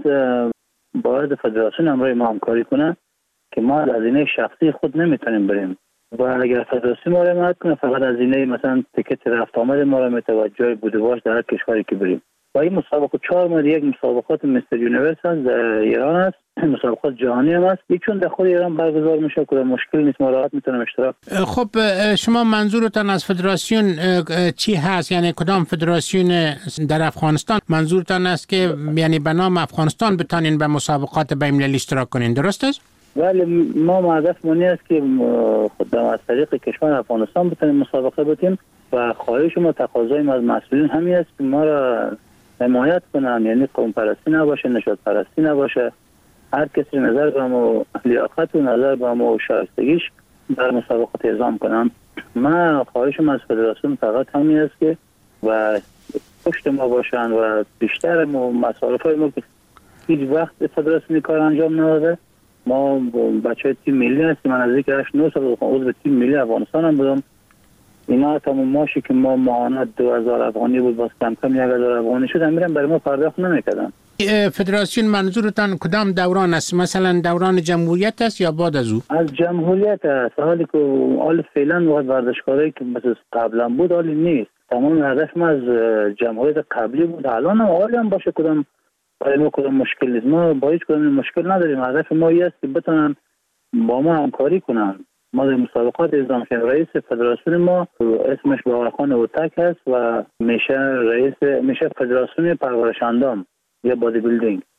باید فدراسیون همراه ما همکاری کنه که ما از هزینه شخصی خود نمیتونیم بریم و اگر فدراسیون ما را حمایت کنه فقط هزینه مثلا تیکت رفت آمد ما را میتونه جای بودواش در هر کشوری که بریم. و این مسابقه 4 ماه یک مسابقات مستر یونیورس هست در ایران است، مسابقات جهانی هم است، چون در خود ایران برگزار میشه که مشکل نیست، ما راحت میتونیم اشتراک. خب شما منظورتان از فدراسیون چی هست؟ یعنی کدام فدراسیون در افغانستان منظورتان است که یعنی به نام افغانستان بتانین به مسابقات بین‌المللی اشتراک کنین، درست است؟ ولی ما هدف منی است که خود از طریق کشور افغانستان بتونیم مسابقه بتیم و خواهش ما تقاضای ما از مسئولین همین است که ما را حمایت کنن، یعنی قوم پرستی نباشه، نژاد پرستی نباشه، هر کسی نظر به ما لیاقت و نظر به ما و شایستگیش در مسابقات اعزام کنن. من خواهشم از فدراسیون فقط همین است که و پشت ما باشن و بیشتر مصارفای ما که هیچ وقت فدراسیون کار انجام نداده. ما بچه تیم ملی هستیم، من از 8-9 سال عضو تیم ملی افغانستان هم بودم. اینا تمام ماشی که ما معاونت 2000 افغانی بود باز کم 1000 افغانی شد، امیرم برای ما پرداخت نمی‌کردن. فدراسیون منظورتان کدام دوران است؟ مثلا دوران جمهوریت است یا بعد از او؟ از جمهوریت است. حالی که حال فعلا وقت ورزشکاری که مثل قبلا بود حالی نیست. تمام هدف ما از جمهوریت قبلی بود، الان هم حالی هم باشه کدام برای ما کدام مشکل نیست. ما با هیچ کدام مشکل نداریم. هدف ما این است که بتونن با ما همکاری کنن. ما در مسابقات اعزام شدیم. رئیس فدراسیون ما اسمش باقرخان اوتک است و میشه فدراسیون پرورش اندام یا بادی بیلدینگ.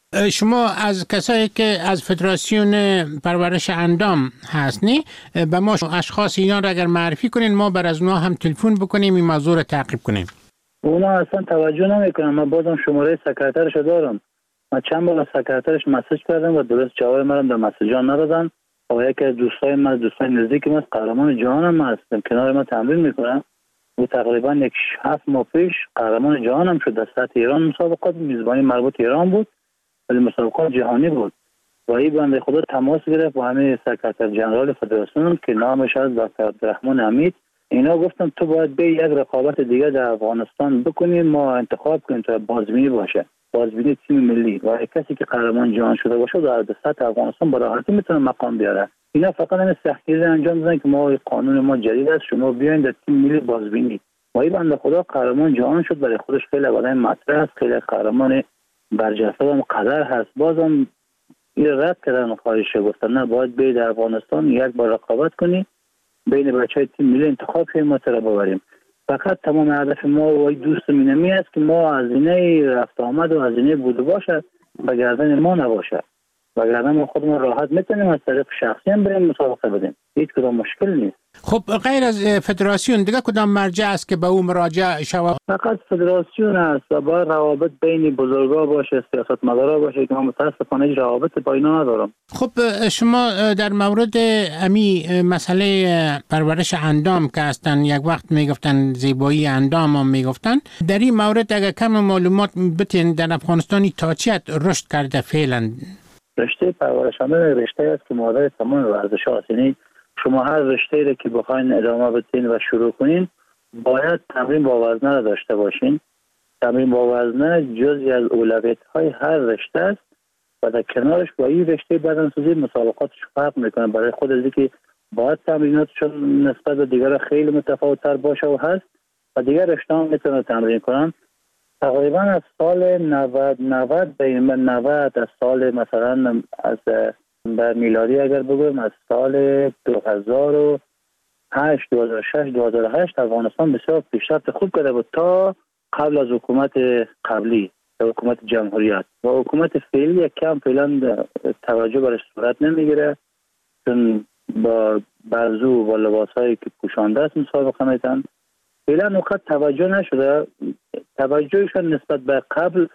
شما از کسایی که از فدراسیون پرورش اندام هستنی به ما اشخاص اینا را اگر معرفی کنین ما بر از اونا هم تلفن بکنیم این موضوع را تعقیب کنیم. اونا اصلا توجه نمیکنن. من بازم شماره سکرترش دارم. من چند بار سکرترش مسیج کردم و درست جواب منم در مسیجا ندادن. و یکی از دوستای نزدیک من قهرمان جهانم هستم، کنار ما تمرین میکنم. او تقریبا 7 ماه پیش قهرمان جهانم شد در سطح ایران. مسابقات میزبانی مربوط ایران بود ولی مسابقات جهانی بود. و این بنده خدا تماس گرفت با همه سکرتر جنرال فدراسیون که نامش از دکتر عبدالرحمن حمید. اینا گفتم تو باید به یک رقابت دیگه در افغانستان بکنیم، ما انتخاب کنیم تا بازبینی باشه، بازبینی تیم ملی و کسی که قهرمان جهان شده باشه در سطح افغانستان با راحتی میتونه مقام بیاره. اینا فقط این سختگیری انجام دادن که ما قانون ما جدید است، شما بیاین در تیم ملی بازبینی. و این بنده خدا قهرمان جهان شد، برای خودش خیلی آدم مطرح است، خیلی قهرمان برجسته و مقدر هست. بازم این رد کردن خواهش گفتن نه باید به در افغانستان یک بار رقابت کنی بین بچهای تیم ملی انتخاب کنیم ما تر ببریم. فقط تمام هدف ما و دوست مینمی است که ما هزینه رفت آمد و هزینه بود باشه به گردن ما نباشه، وگرنه ما خودمون راحت میتونیم از طریق شخصی هم بریم مسابقه بدیم، هیچ کدام مشکل نیست. خب غیر از فدراسیون دیگه کدام مرجع است که به او مراجعه شود؟ فقط فدراسیون است و باید روابط بین بزرگا باشه، سیاستمدارا باشه که من متاسفانه روابط با اینا ندارم. خب شما در مورد امی مسئله پرورش اندام که هستن یک وقت میگفتن زیبایی اندام هم میگفتن، در این مورد اگر کم معلومات بتین در افغانستانی تا چیت رشد کرده فعلا؟ رشته پرورش اندام رشته است که مادر تمام ورزش‌ها است. یعنی شما هر رشته‌ای را که بخواین ادامه بدین و شروع کنین باید تمرین با وزنه را داشته باشین. تمرین با وزنه جزئی از اولویت‌های هر رشته است و در کنارش با این رشته بدنسازی مسابقاتش فرق میکنه. برای خود از که باید تمریناتشون نسبت به دیگر خیلی متفاوت‌تر باشه و هست و دیگر رشته‌ها میتونن تمرین کنن. تقریبا از سال 90 به 90 از سال مثلا از بر میلادی اگر بگویم از سال 2008 2008 افغانستان بسیار پیشرفت خوب کرده بود تا قبل از حکومت قبلی، حکومت جمهوریت. و حکومت فعلی کم فعلا توجه برش صورت نمیگیره، چون با برزو و لباسایی که پوشانده است مسابقه میتن. فعلا وقت توجه نشده. توجهشون نسبت به قبل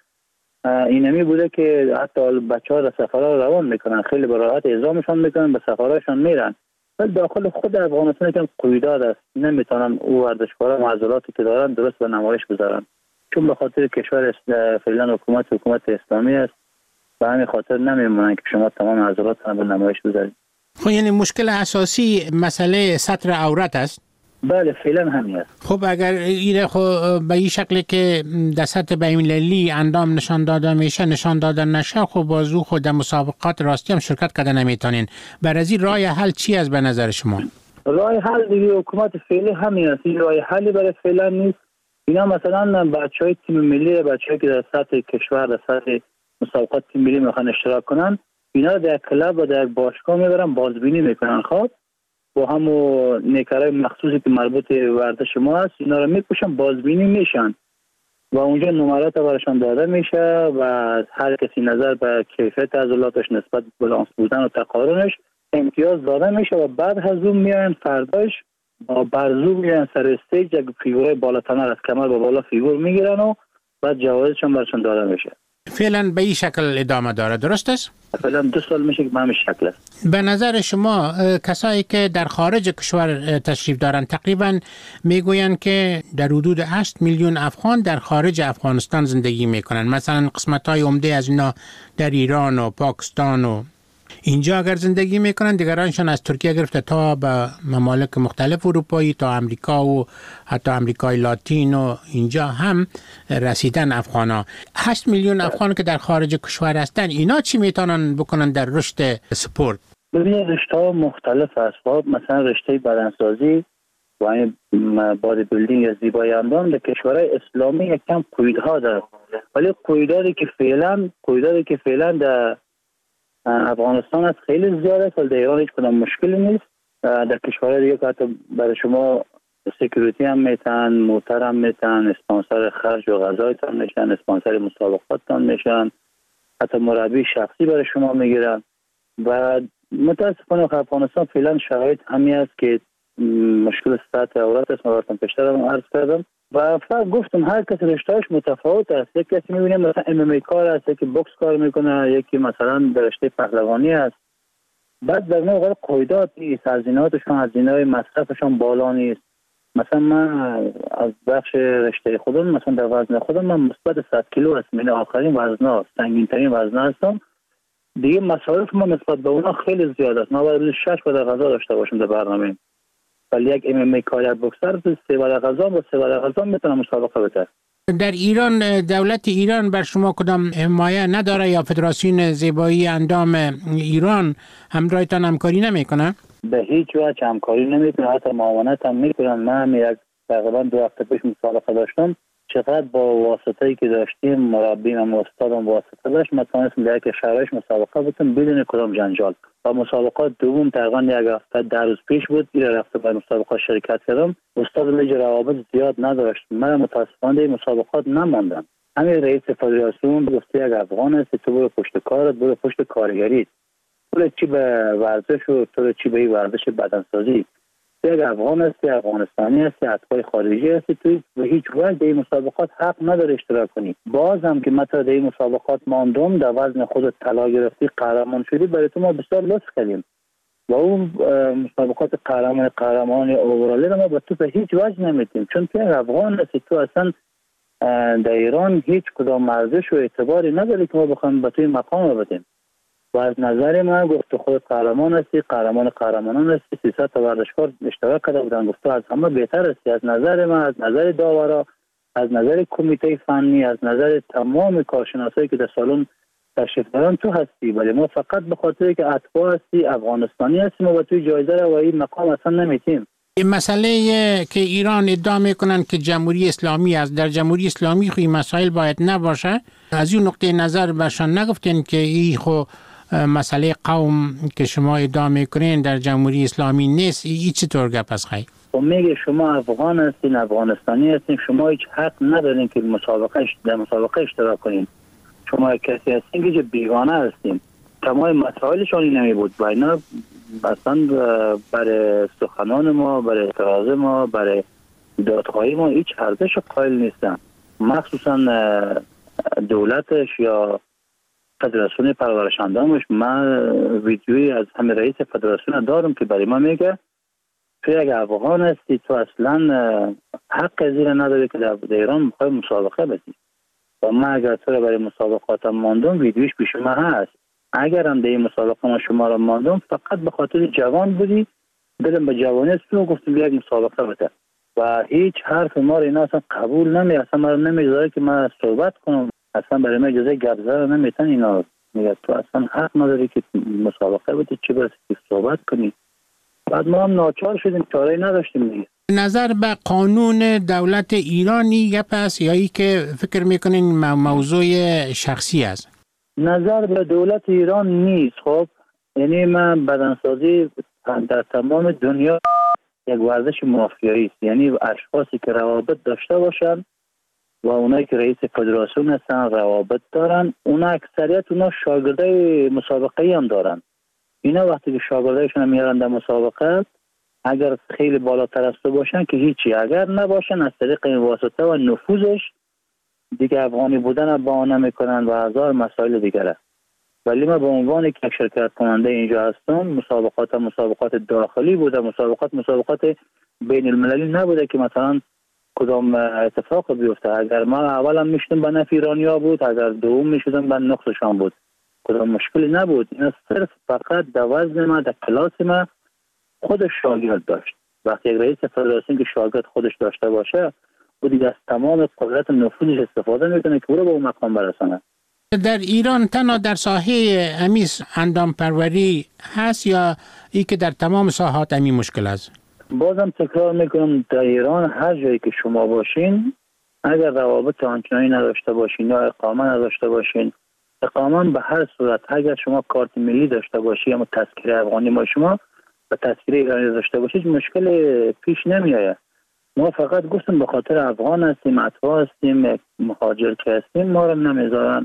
اینمی بوده که حتی بچه‌ها در سفرها روان میکنن، خیلی به راحت اعزامشون میکنن، به سفرهاشون میرن. ولی داخل خود افغانستان که قیودات است، نمیتونن او ورزشکارا معضلاتی که دارن درست به نمایش بذارن، چون به خاطر کشور فعلا حکومت اسلامی است و همین خاطر نمیمونن که شما تمام معضلاتتون به نمایش بذارید. خب یعنی مشکل اساسی مسئله ستر عورت است؟ بله فعلا همین است. خب اگر این خب به این شکلی که در سطح بین‌المللی اندام نشان داده میشه نشان داده نشه، خب بازو خود در مسابقات راستی هم شرکت کرده نمیتونین. بر از این راه حل چی است به نظر شما؟ راه حل دیگه حکومت فعلی همین است. این راه حلی برای فعلا نیست. اینا مثلا بچهای تیم ملی، بچه‌ای که در سطح کشور در سطح مسابقات تیم ملی میخوان اشتراک کنن، اینا در کلاب و در باشگاه میبرن بازبینی میکنن. خب با همو نیکرای مخصوصی که مربوط ورزش ما است اینا رو میپوشن بازبینی میشن و اونجا نمرات براشون داده میشه و هر کسی نظر به کیفیت عضلاتش نسبت به بالانس بودن و تقارنش امتیاز داده میشه و بعد از اون میان فرداش با برزو میان سر استیج یک فیگور بالاتر از کمر به بالا فیگور میگیرن و بعد جوایزشون براشون داده میشه. فعلا به این شکل ادامه داره، درست است؟ فعلا 2 سال میشه که به همین شکل است. به نظر شما کسایی که در خارج کشور تشریف دارن تقریبا میگویند که در حدود 8 میلیون افغان در خارج افغانستان زندگی میکنن، مثلا قسمت‌های عمده از اینا در ایران و پاکستان و اینجا اگر زندگی میکنن، دیگرانشان از ترکیه گرفته تا به ممالک مختلف اروپایی تا امریکا و حتی امریکای لاتین و اینجا هم رسیدن افغانا. 8 میلیون افغان که در خارج کشور هستن، اینا چی میتونن بکنن در رشد سپورت؟ ببینید رشته‌ها مختلف است. مثلا رشته بدنسازی و بادی بیلدینگ یا زیبایی اندام در کشورهای اسلامی یک کم قیودها داره، ولی قیوداتی که فعلا در افغانستان است خیلی زیاد است. در ایران هیچ کدام مشکلی نیست. در کشورهای دیگه که حتی برای شما سکیوریتی هم میتن، موتر هم میتن، اسپانسر خرج و غذایتان میشن، اسپانسر مسابقاتتان میشن، حتی مربی شخصی برای شما میگیرن و متاسفانه افغانستان فعلا شرایط همین است که مشکل سطح عورت است. من پیشتر هم عرض کردم و فقط گفتم هر کسی رشتهش متفاوت است. یک کسی میبینه مثلا MMA کار است، یکی بوکس کار میکنه، یکی مثلا در رشته پهلوانی است. بعد در نوع قاعدات نیست، هزینه‌هاشون هزینه‌های مصرفشون بالا نیست. مثلا من از بخش رشته خودم مثلا در وزن خودم من مثبت 100 کیلو هستم، این آخرین وزنا، سنگین ترین وزنا هستم. دیگه مصارف ما نسبت به اونا خیلی زیاد است. ما باید 6 وعده غذا داشته باشم در برنامه، ولی یک MMA کار بوکسر 3 وعده غذا و 3 وعده غذا میتونه مسابقه بده. در ایران دولت ایران بر شما کدام حمایت نداره یا فدراسیون زیبایی اندام ایران همراهتان همکاری نمیکنه؟ به هیچ وجه همکاری نمیکنه، حتی معاونت هم میکنن. من یک تقریبا 2 هفته پیش مسابقه داشتم، چقدر با واسطه‌ای که داشتیم مربیم و استادم واسطه داشت، من تونستم در یک شرایط مسابقه بودم بدون کدام جنجال. و مسابقات دوم تقریبا یک هفته 10 روز پیش بود، این رفته به مسابقه شرکت کردم. استاد لیگ روابط زیاد نداشت، من متاسفانه این مسابقات نماندم. همین رئیس فدراسیون گفت یک افغان است، تو برو پشت کارت، برو پشت کارگری، تو چی به ورزش و تو چی به ورزش بدنسازی. یک افغان است، افغانستانی است، اتباع خارجی است، تو به هیچ وجه در این مسابقات حق نداری اشتراک کنی. باز هم که مثلا در این مسابقات ماندم، در وزن خودت طلا گرفتی، قهرمان شدی، برای تو ما بسیار لطف کردیم. و اون مسابقات قهرمان اوورالی ما به تو به هیچ وجه نمیدیم، چون تو یک افغان هستی. تو اصلا در ایران هیچ کدام ارزش و اعتباری نداری که ما بخوایم به تو این مقام بدیم. و از نظر من گفت خود قهرمان هستی، قهرمانان هستی، 300 تا ورزشکار اشتراک کرده بودن، گفت از همه بهتر هستی. از نظر من، از نظر داورا، از نظر کمیته فنی، از نظر تمام کارشناسایی که در سالن تشریف دارن تو هستی، ولی ما فقط به خاطر که اتباع هستی، افغانستانی هستیم و توی جایزه رو و این مقام اصلا نمیتیم. این مسئله که ایران ادعا میکنن که جمهوری اسلامی است، در جمهوری اسلامی خو این مسائل باید نباشه. از اون نقطه نظر برشان نگفتین که این خو مسئله قوم که شما ادعا میکنین در جمهوری اسلامی نیست؟ این چطور گپ است خیلی؟ خب میگه شما افغان هستین، افغانستانی هستین، شما هیچ حق ندارین که در مسابقه اشتراک کنین. شما کسی هستین که بیگانه هستین. تمام مسائلشون این نمی بود و اینا اصلا برای سخنان ما، برای اعتراض ما، برای دادخواهی ما هیچ ارزش قائل نیستن. مخصوصا دولتش یا فدراسیون پرورش اندامش. من ویدیویی از همه رئیس فدراسیون دارم که برای ما میگه تو یک افغان هستی، تو اصلا حق زیر نداری که در ایران میخوای مسابقه بدی. و من اگر تو رو برای مسابقاتم ماندم، ویدیوش پیش من هست. اگر هم در این مسابقه ما شما رو ماندم، فقط به خاطر جوان بودی، دلم به جوانی است تو گفتم یک مسابقه بده و هیچ حرف ما رو اینا اصلا قبول اصلا ما رو نمیذاره که من صحبت کنم. اصلا برای من اجازه گپ زدن نمیتن. اینا میگه تو اصلا حق نداری که مسابقه بدی، چه برسه که صحبت کنی. بعد ما هم ناچار شدیم، چاره‌ای نداشتیم دیگه. نظر به قانون دولت ایرانی گپ است یا ای که فکر میکنین موضوع شخصی است؟ نظر به دولت ایران نیست. خب یعنی من بدنسازی در تمام دنیا یک ورزش مافیایی است. یعنی اشخاصی که روابط داشته باشن و اونایی که رئیس فدراسیون هستن روابط دارن، اونا اکثریت اونا شاگردای مسابقه هم دارن. اینا وقتی که شاگردایشون میارن در مسابقه، اگر خیلی بالاتر از تو باشن که هیچی، اگر نباشن از طریق این واسطه و نفوذش دیگه افغانی بودن بهانه میکنن و هزار مسائل دیگره. ولی من به عنوان یک شرکت کننده اینجا هستم. مسابقات داخلی بوده، مسابقات بین المللی نبوده که مثلا کدام اتفاق بیفته. اگر ما اولم میشدم به نفع ایرانیا بود، اگر دوم میشدم به نقصشان بود، کدام مشکلی نبود. اینا صرف فقط در وزن ما، در کلاس ما خودش شاگرد داشت. وقتی یک رئیس فدراسیون که شاگرد خودش داشته باشه، او دیگه از تمام قدرت نفوذش استفاده میکنه که او رو به اون مقام برسانه. در ایران تنها در ساحه امیس اندام پروری هست یا ای که در تمام ساحات امی مشکل است؟ بازم تکرار میکنم، در ایران هر جایی که شما باشین، اگر روابط آنچنانی نداشته باشین یا اقامه نداشته باشین، اقامه به هر صورت، اگر شما کارت ملی داشته باشی یا تذکره افغانی ما شما و تذکره ایرانی داشته باشید، مشکل پیش نمیآید. ما فقط گفتم به خاطر افغان هستیم، اتباع هستیم، مهاجر که هستیم، ما رو نمیذارن.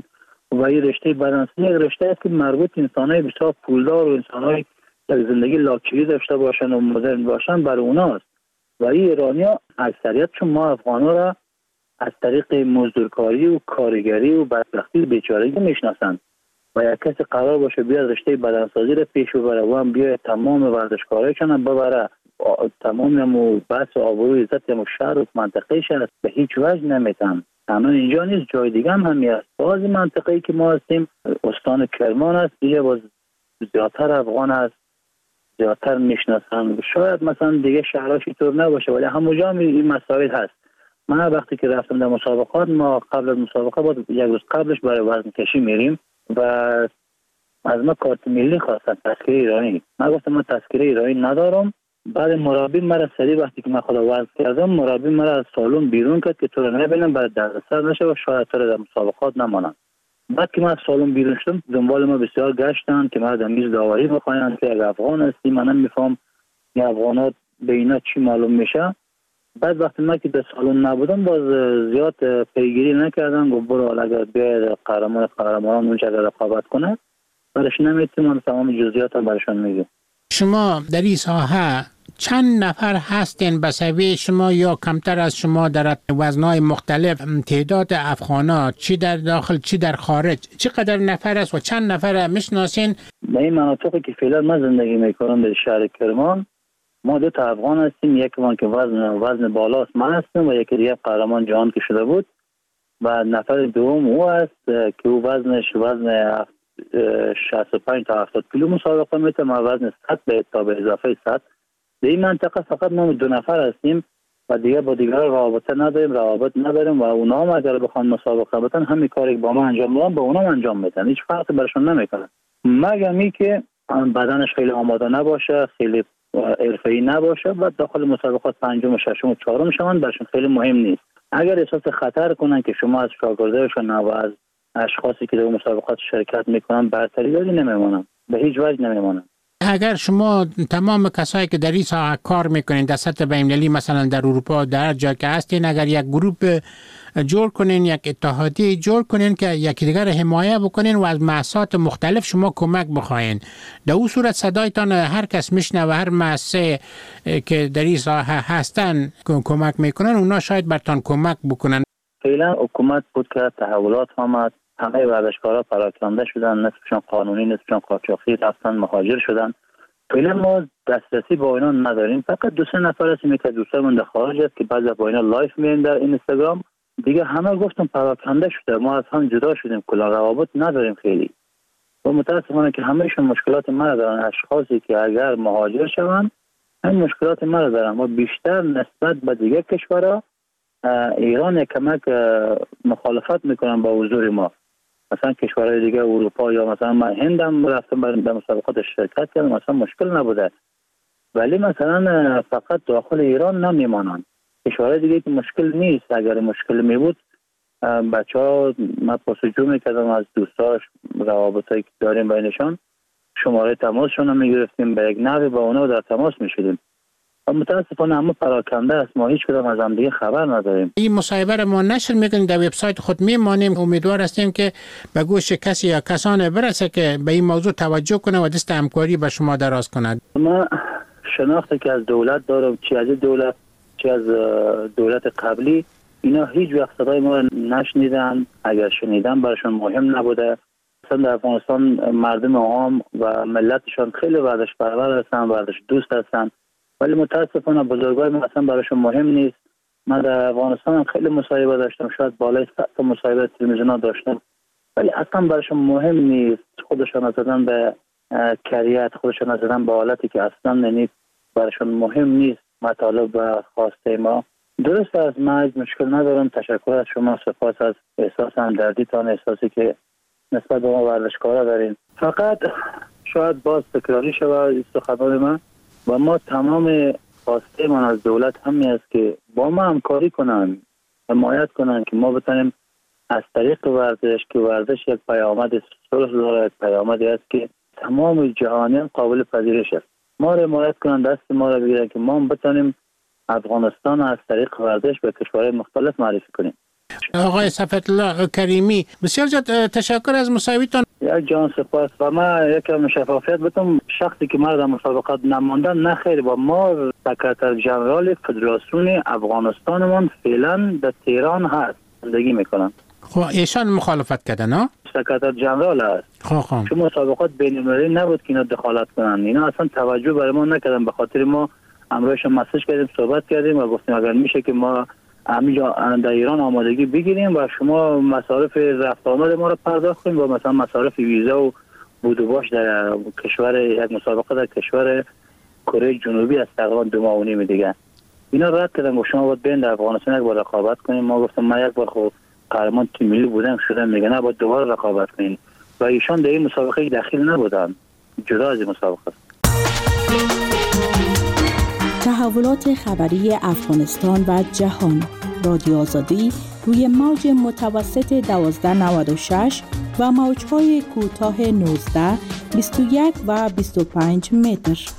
و این رشته بدنسازی یک رشته است که مربوط انسانای بسیار پولدار و انسانای یک زندگی لاکچری داشته باشن و مدرن باشن برای اوناست. و این ایرانی‌ها اکثریتشون ما افغانا را از طریق مزدورکاری و کارگری و بدبختی و بیچارگی میشناسند و یک کسی قرار باشه بیاد رشته بدنسازی را پیش ببره و هم بیاد تمام ورزشکارایشان را ببره، تمام و بحث آبرو عزت و شهر و منطقهش به هیچ وجه نمیتن. تنها اینجا نیست، جای دیگه هم هست. بعضی منطقه‌ای که ما هستیم استان کرمان است، دیگه باز زیادتر افغان است، زیادتر میشناسن. شاید مثلا دیگه شهرهاش اینطور نباشه ولی همونجا هم این مسائل هست. من وقتی که رفتم در مسابقات، ما قبل از مسابقه بود یک روز قبلش برای وزن کشی میریم و از ما کارت ملی خواستن، تذکره ایرانی. من گفتم من تذکره ایرانی ندارم. بعد مربی مرا سری وقتی که من خدا وزن کردم، مربی مرا از سالن بیرون کرد که تو رو نبینم برای دردسر نشه و شاید تو رو در مسابقات نمانم. بعد که من از سالن بیرون شدم دنبال ما بسیار گشتن که ما در میز داوری بخواین که اگه افغان هستی من نمیفهم این افغانات به اینا چی معلوم میشه. بعد وقتی من که در سالن نبودم باز زیاد پیگیری نکردن، گفت برو اگر بیاید قهرمانان اونجا رقابت کنه برش نمیتونم تمام جزئیات هم برشان میگم. شما در این ساحه چند نفر هستین به سوی شما یا کمتر از شما در وزنهای مختلف؟ تعداد افغانا چی در داخل چی در خارج چقدر نفر است و چند نفر میشناسین؟ به این مناطقی که فعلا من زندگی میکنم در شهر کرمان ما دو تا افغان هستیم. یکی من که وزن بالاست من هستم و یکی دیگه قهرمان جهان که شده بود و نفر دوم او است که او وزن 65 تا 70 کیلو مسابقه میته، ما وزن 100 تا به اضافه 100. در این منطقه فقط ما دو نفر هستیم و دیگه با دیگر روابط نداریم و اونا هم اگر بخوان مسابقه بتن همین کاری که با ما انجام میدن با اونا هم انجام میدن، هیچ فرقی برشون نمیکنه مگر می که بدنش خیلی آماده نباشه، خیلی حرفه‌ای نباشه و داخل مسابقات پنجم و ششم و چهارم شوند برشون خیلی مهم نیست. اگر احساس خطر کنن که شما از شاگردایشون و از اشخاصی که در مسابقات شرکت میکنن برتری داری نمیمونن، به هیچ وجه نمیمونن. اگر شما تمام کسایی که در این ساحه کار میکنین در سطح بین‌المللی مثلا در اروپا در جا که هستین، اگر یک گروپ جور کنین، یک اتحادیه جور کنین که یکی دیگر حمایت بکنین و از مؤسسات مختلف شما کمک بخواین، در اون صورت صدایتان هر کس میشنه و هر مؤسسه که در این ساحه هستن کمک میکنن، اونا شاید برتان کمک بکنن. فعلا حکومت بود که تحولات آمد، همه ورزشکارا پراکنده شدن، نصفشون قانونی نصفشون قاچاقی رفتن مهاجر شدن. فعلا ما دسترسی با اینا نداریم، فقط 2-3 نفر هستیم که دوستامون در خارج است که بعضی با اینا لایف میایم در اینستاگرام. دیگه همه گفتم پراکنده شده، ما از هم جدا شدیم، کلا روابط نداریم خیلی و متاسفانه که همهشون مشکلات ما دارن. اشخاصی که اگر مهاجر شوند این مشکلات ما دارن و بیشتر نسبت به دیگه کشورها ایران کمک مخالفت میکنن با حضور ما. مثلا کشورهای دیگه اروپا یا مثلا من هندم رفتم در مسابقات شرکت کردم، مثلا مشکل نبوده، ولی مثلا فقط داخل ایران نمیمانند. کشورهای دیگه که مشکل نیست، اگر مشکل می بود بچه‌ها ما پرسجو میکردم از دوستاش، روابطایی که داریم بینشان، شماره تماسشون رو میگرفتیم، به یک نحوی با اونا در تماس میشدیم. متاسفانه همه پراکنده است، ما هیچ کدام از هم دیگه خبر نداریم. این مصاحبه ما نشر میکنیم، در وبسایت خود میمانیم. امیدوار هستیم که به گوش کسی یا کسان برسه که به این موضوع توجه کنه و دست همکاری به شما دراز کند. ما شناختی که از دولت دارم، چی از دولت چی از دولت قبلی، اینا هیچ وقت صدای ما نشنیدن. اگر شنیدن براشون مهم نبوده. مثلا در افغانستان مردم عام و ملتشان خیلی ورزش پرور هستن، ورزش دوست هستن، ولی متاسفانه بزرگای ما اصلا براشون مهم نیست. من در افغانستان خیلی مصاحبه داشتم، شاید بالای 100 تا مصاحبه تلویزیون داشتم، ولی اصلا براشون مهم نیست. خودشان زدن به کریت، خودشان زدن به حالتی که اصلا یعنی براشون مهم نیست مطالب و خواسته ما. درست از من مشکل ندارم. تشکر از شما، سپاس از احساس همدردیتان، احساسی که نسبت به ما ورزشکارا دارین. فقط شاید باز تکراری شود سخنان من و ما تمام خواسته من از دولت همین است که با ما همکاری کنن، حمایت کنن که ما بتونیم از طریق ورزش که ورزش یک پیامد صلح داره، یک پیامدی است که تمام جهانیان قابل پذیرش است. ما رو حمایت کنن، دست ما رو بگیرن که ما بتونیم افغانستان از طریق ورزش به کشورهای مختلف معرفی کنیم. آقای صفوت‌الله کریمی، بسیار زیاد تشکر از مساویتان. یک جان سپاس. و ما یکم شفافیت بدم، شخصی که ما در مسابقات نماندن نخیر و ما سکرتر جنرال فدراسیون افغانستانمون فعلا در تهران هست زندگی میکنن. خب ایشان مخالفت کردن ها؟ سکرتر جنرال هست. خب چون مسابقات بین‌المللی نبود که اینا دخالت کنن، اینا اصلا توجه برای ما نکردن، به خاطر ما امروزشون مسیج کردیم، صحبت کردیم و گفتیم اگر میشه که ما همینجا در ایران آمادگی بگیریم و شما مصارف رفت آمد ما رو پرداخت کنیم و مثلا مصارف ویزا و بود و باش در کشور، یک مسابقه در کشور کره جنوبی از تقریبا 2.5 ماه دیگه اینا رد کردن و شما باید بین در افغانستان یک بار رقابت کنیم. ما گفتم من یک بار خب قهرمان تیم ملی بودم شدم، میگه نه باید دوباره رقابت کنیم و ایشان در این مسابقه داخل نبودن، جدا از این مسابقه. تحولات خبری افغانستان و جهان. رادیو آزادی روی موج متوسط 1296 و موج‌های کوتاه 19، 21 و 25 متر.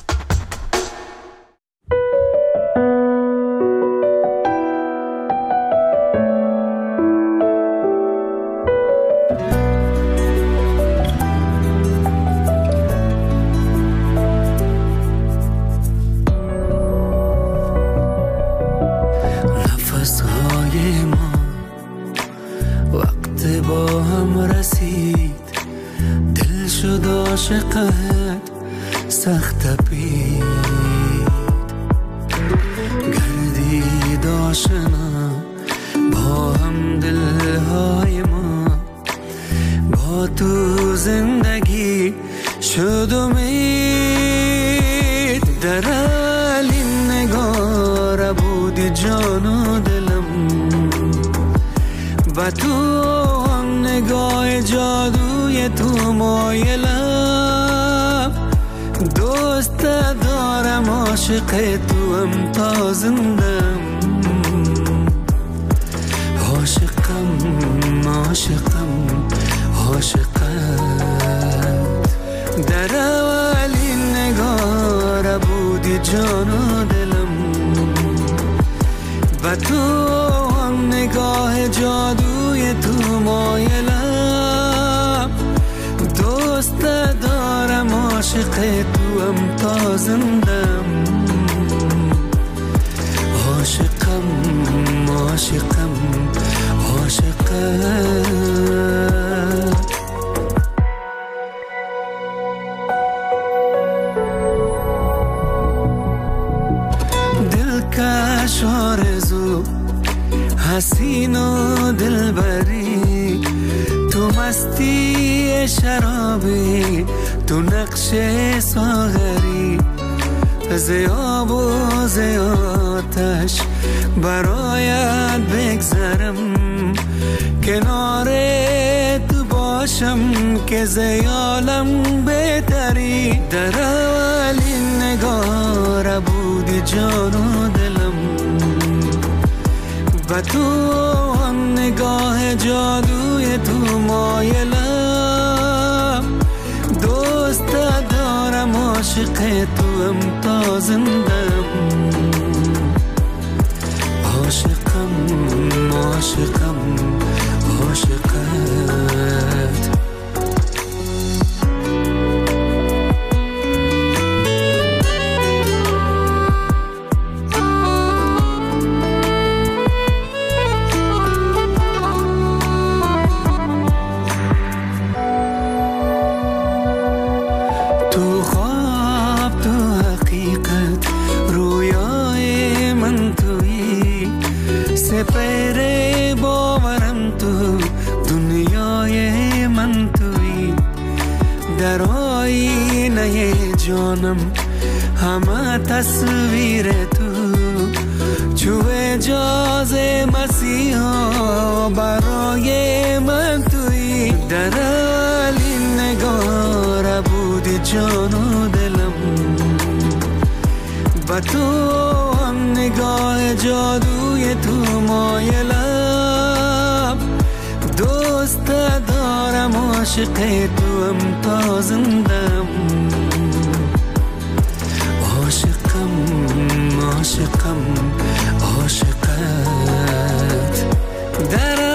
عاشقم عاشقت در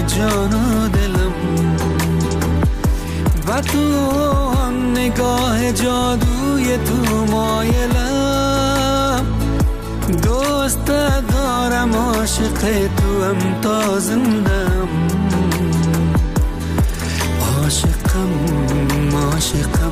جان و دلم و تو آن نگاه جادوی تو مایلم دوست دارم عاشق تو هم تا زندم عاشقم عاشقم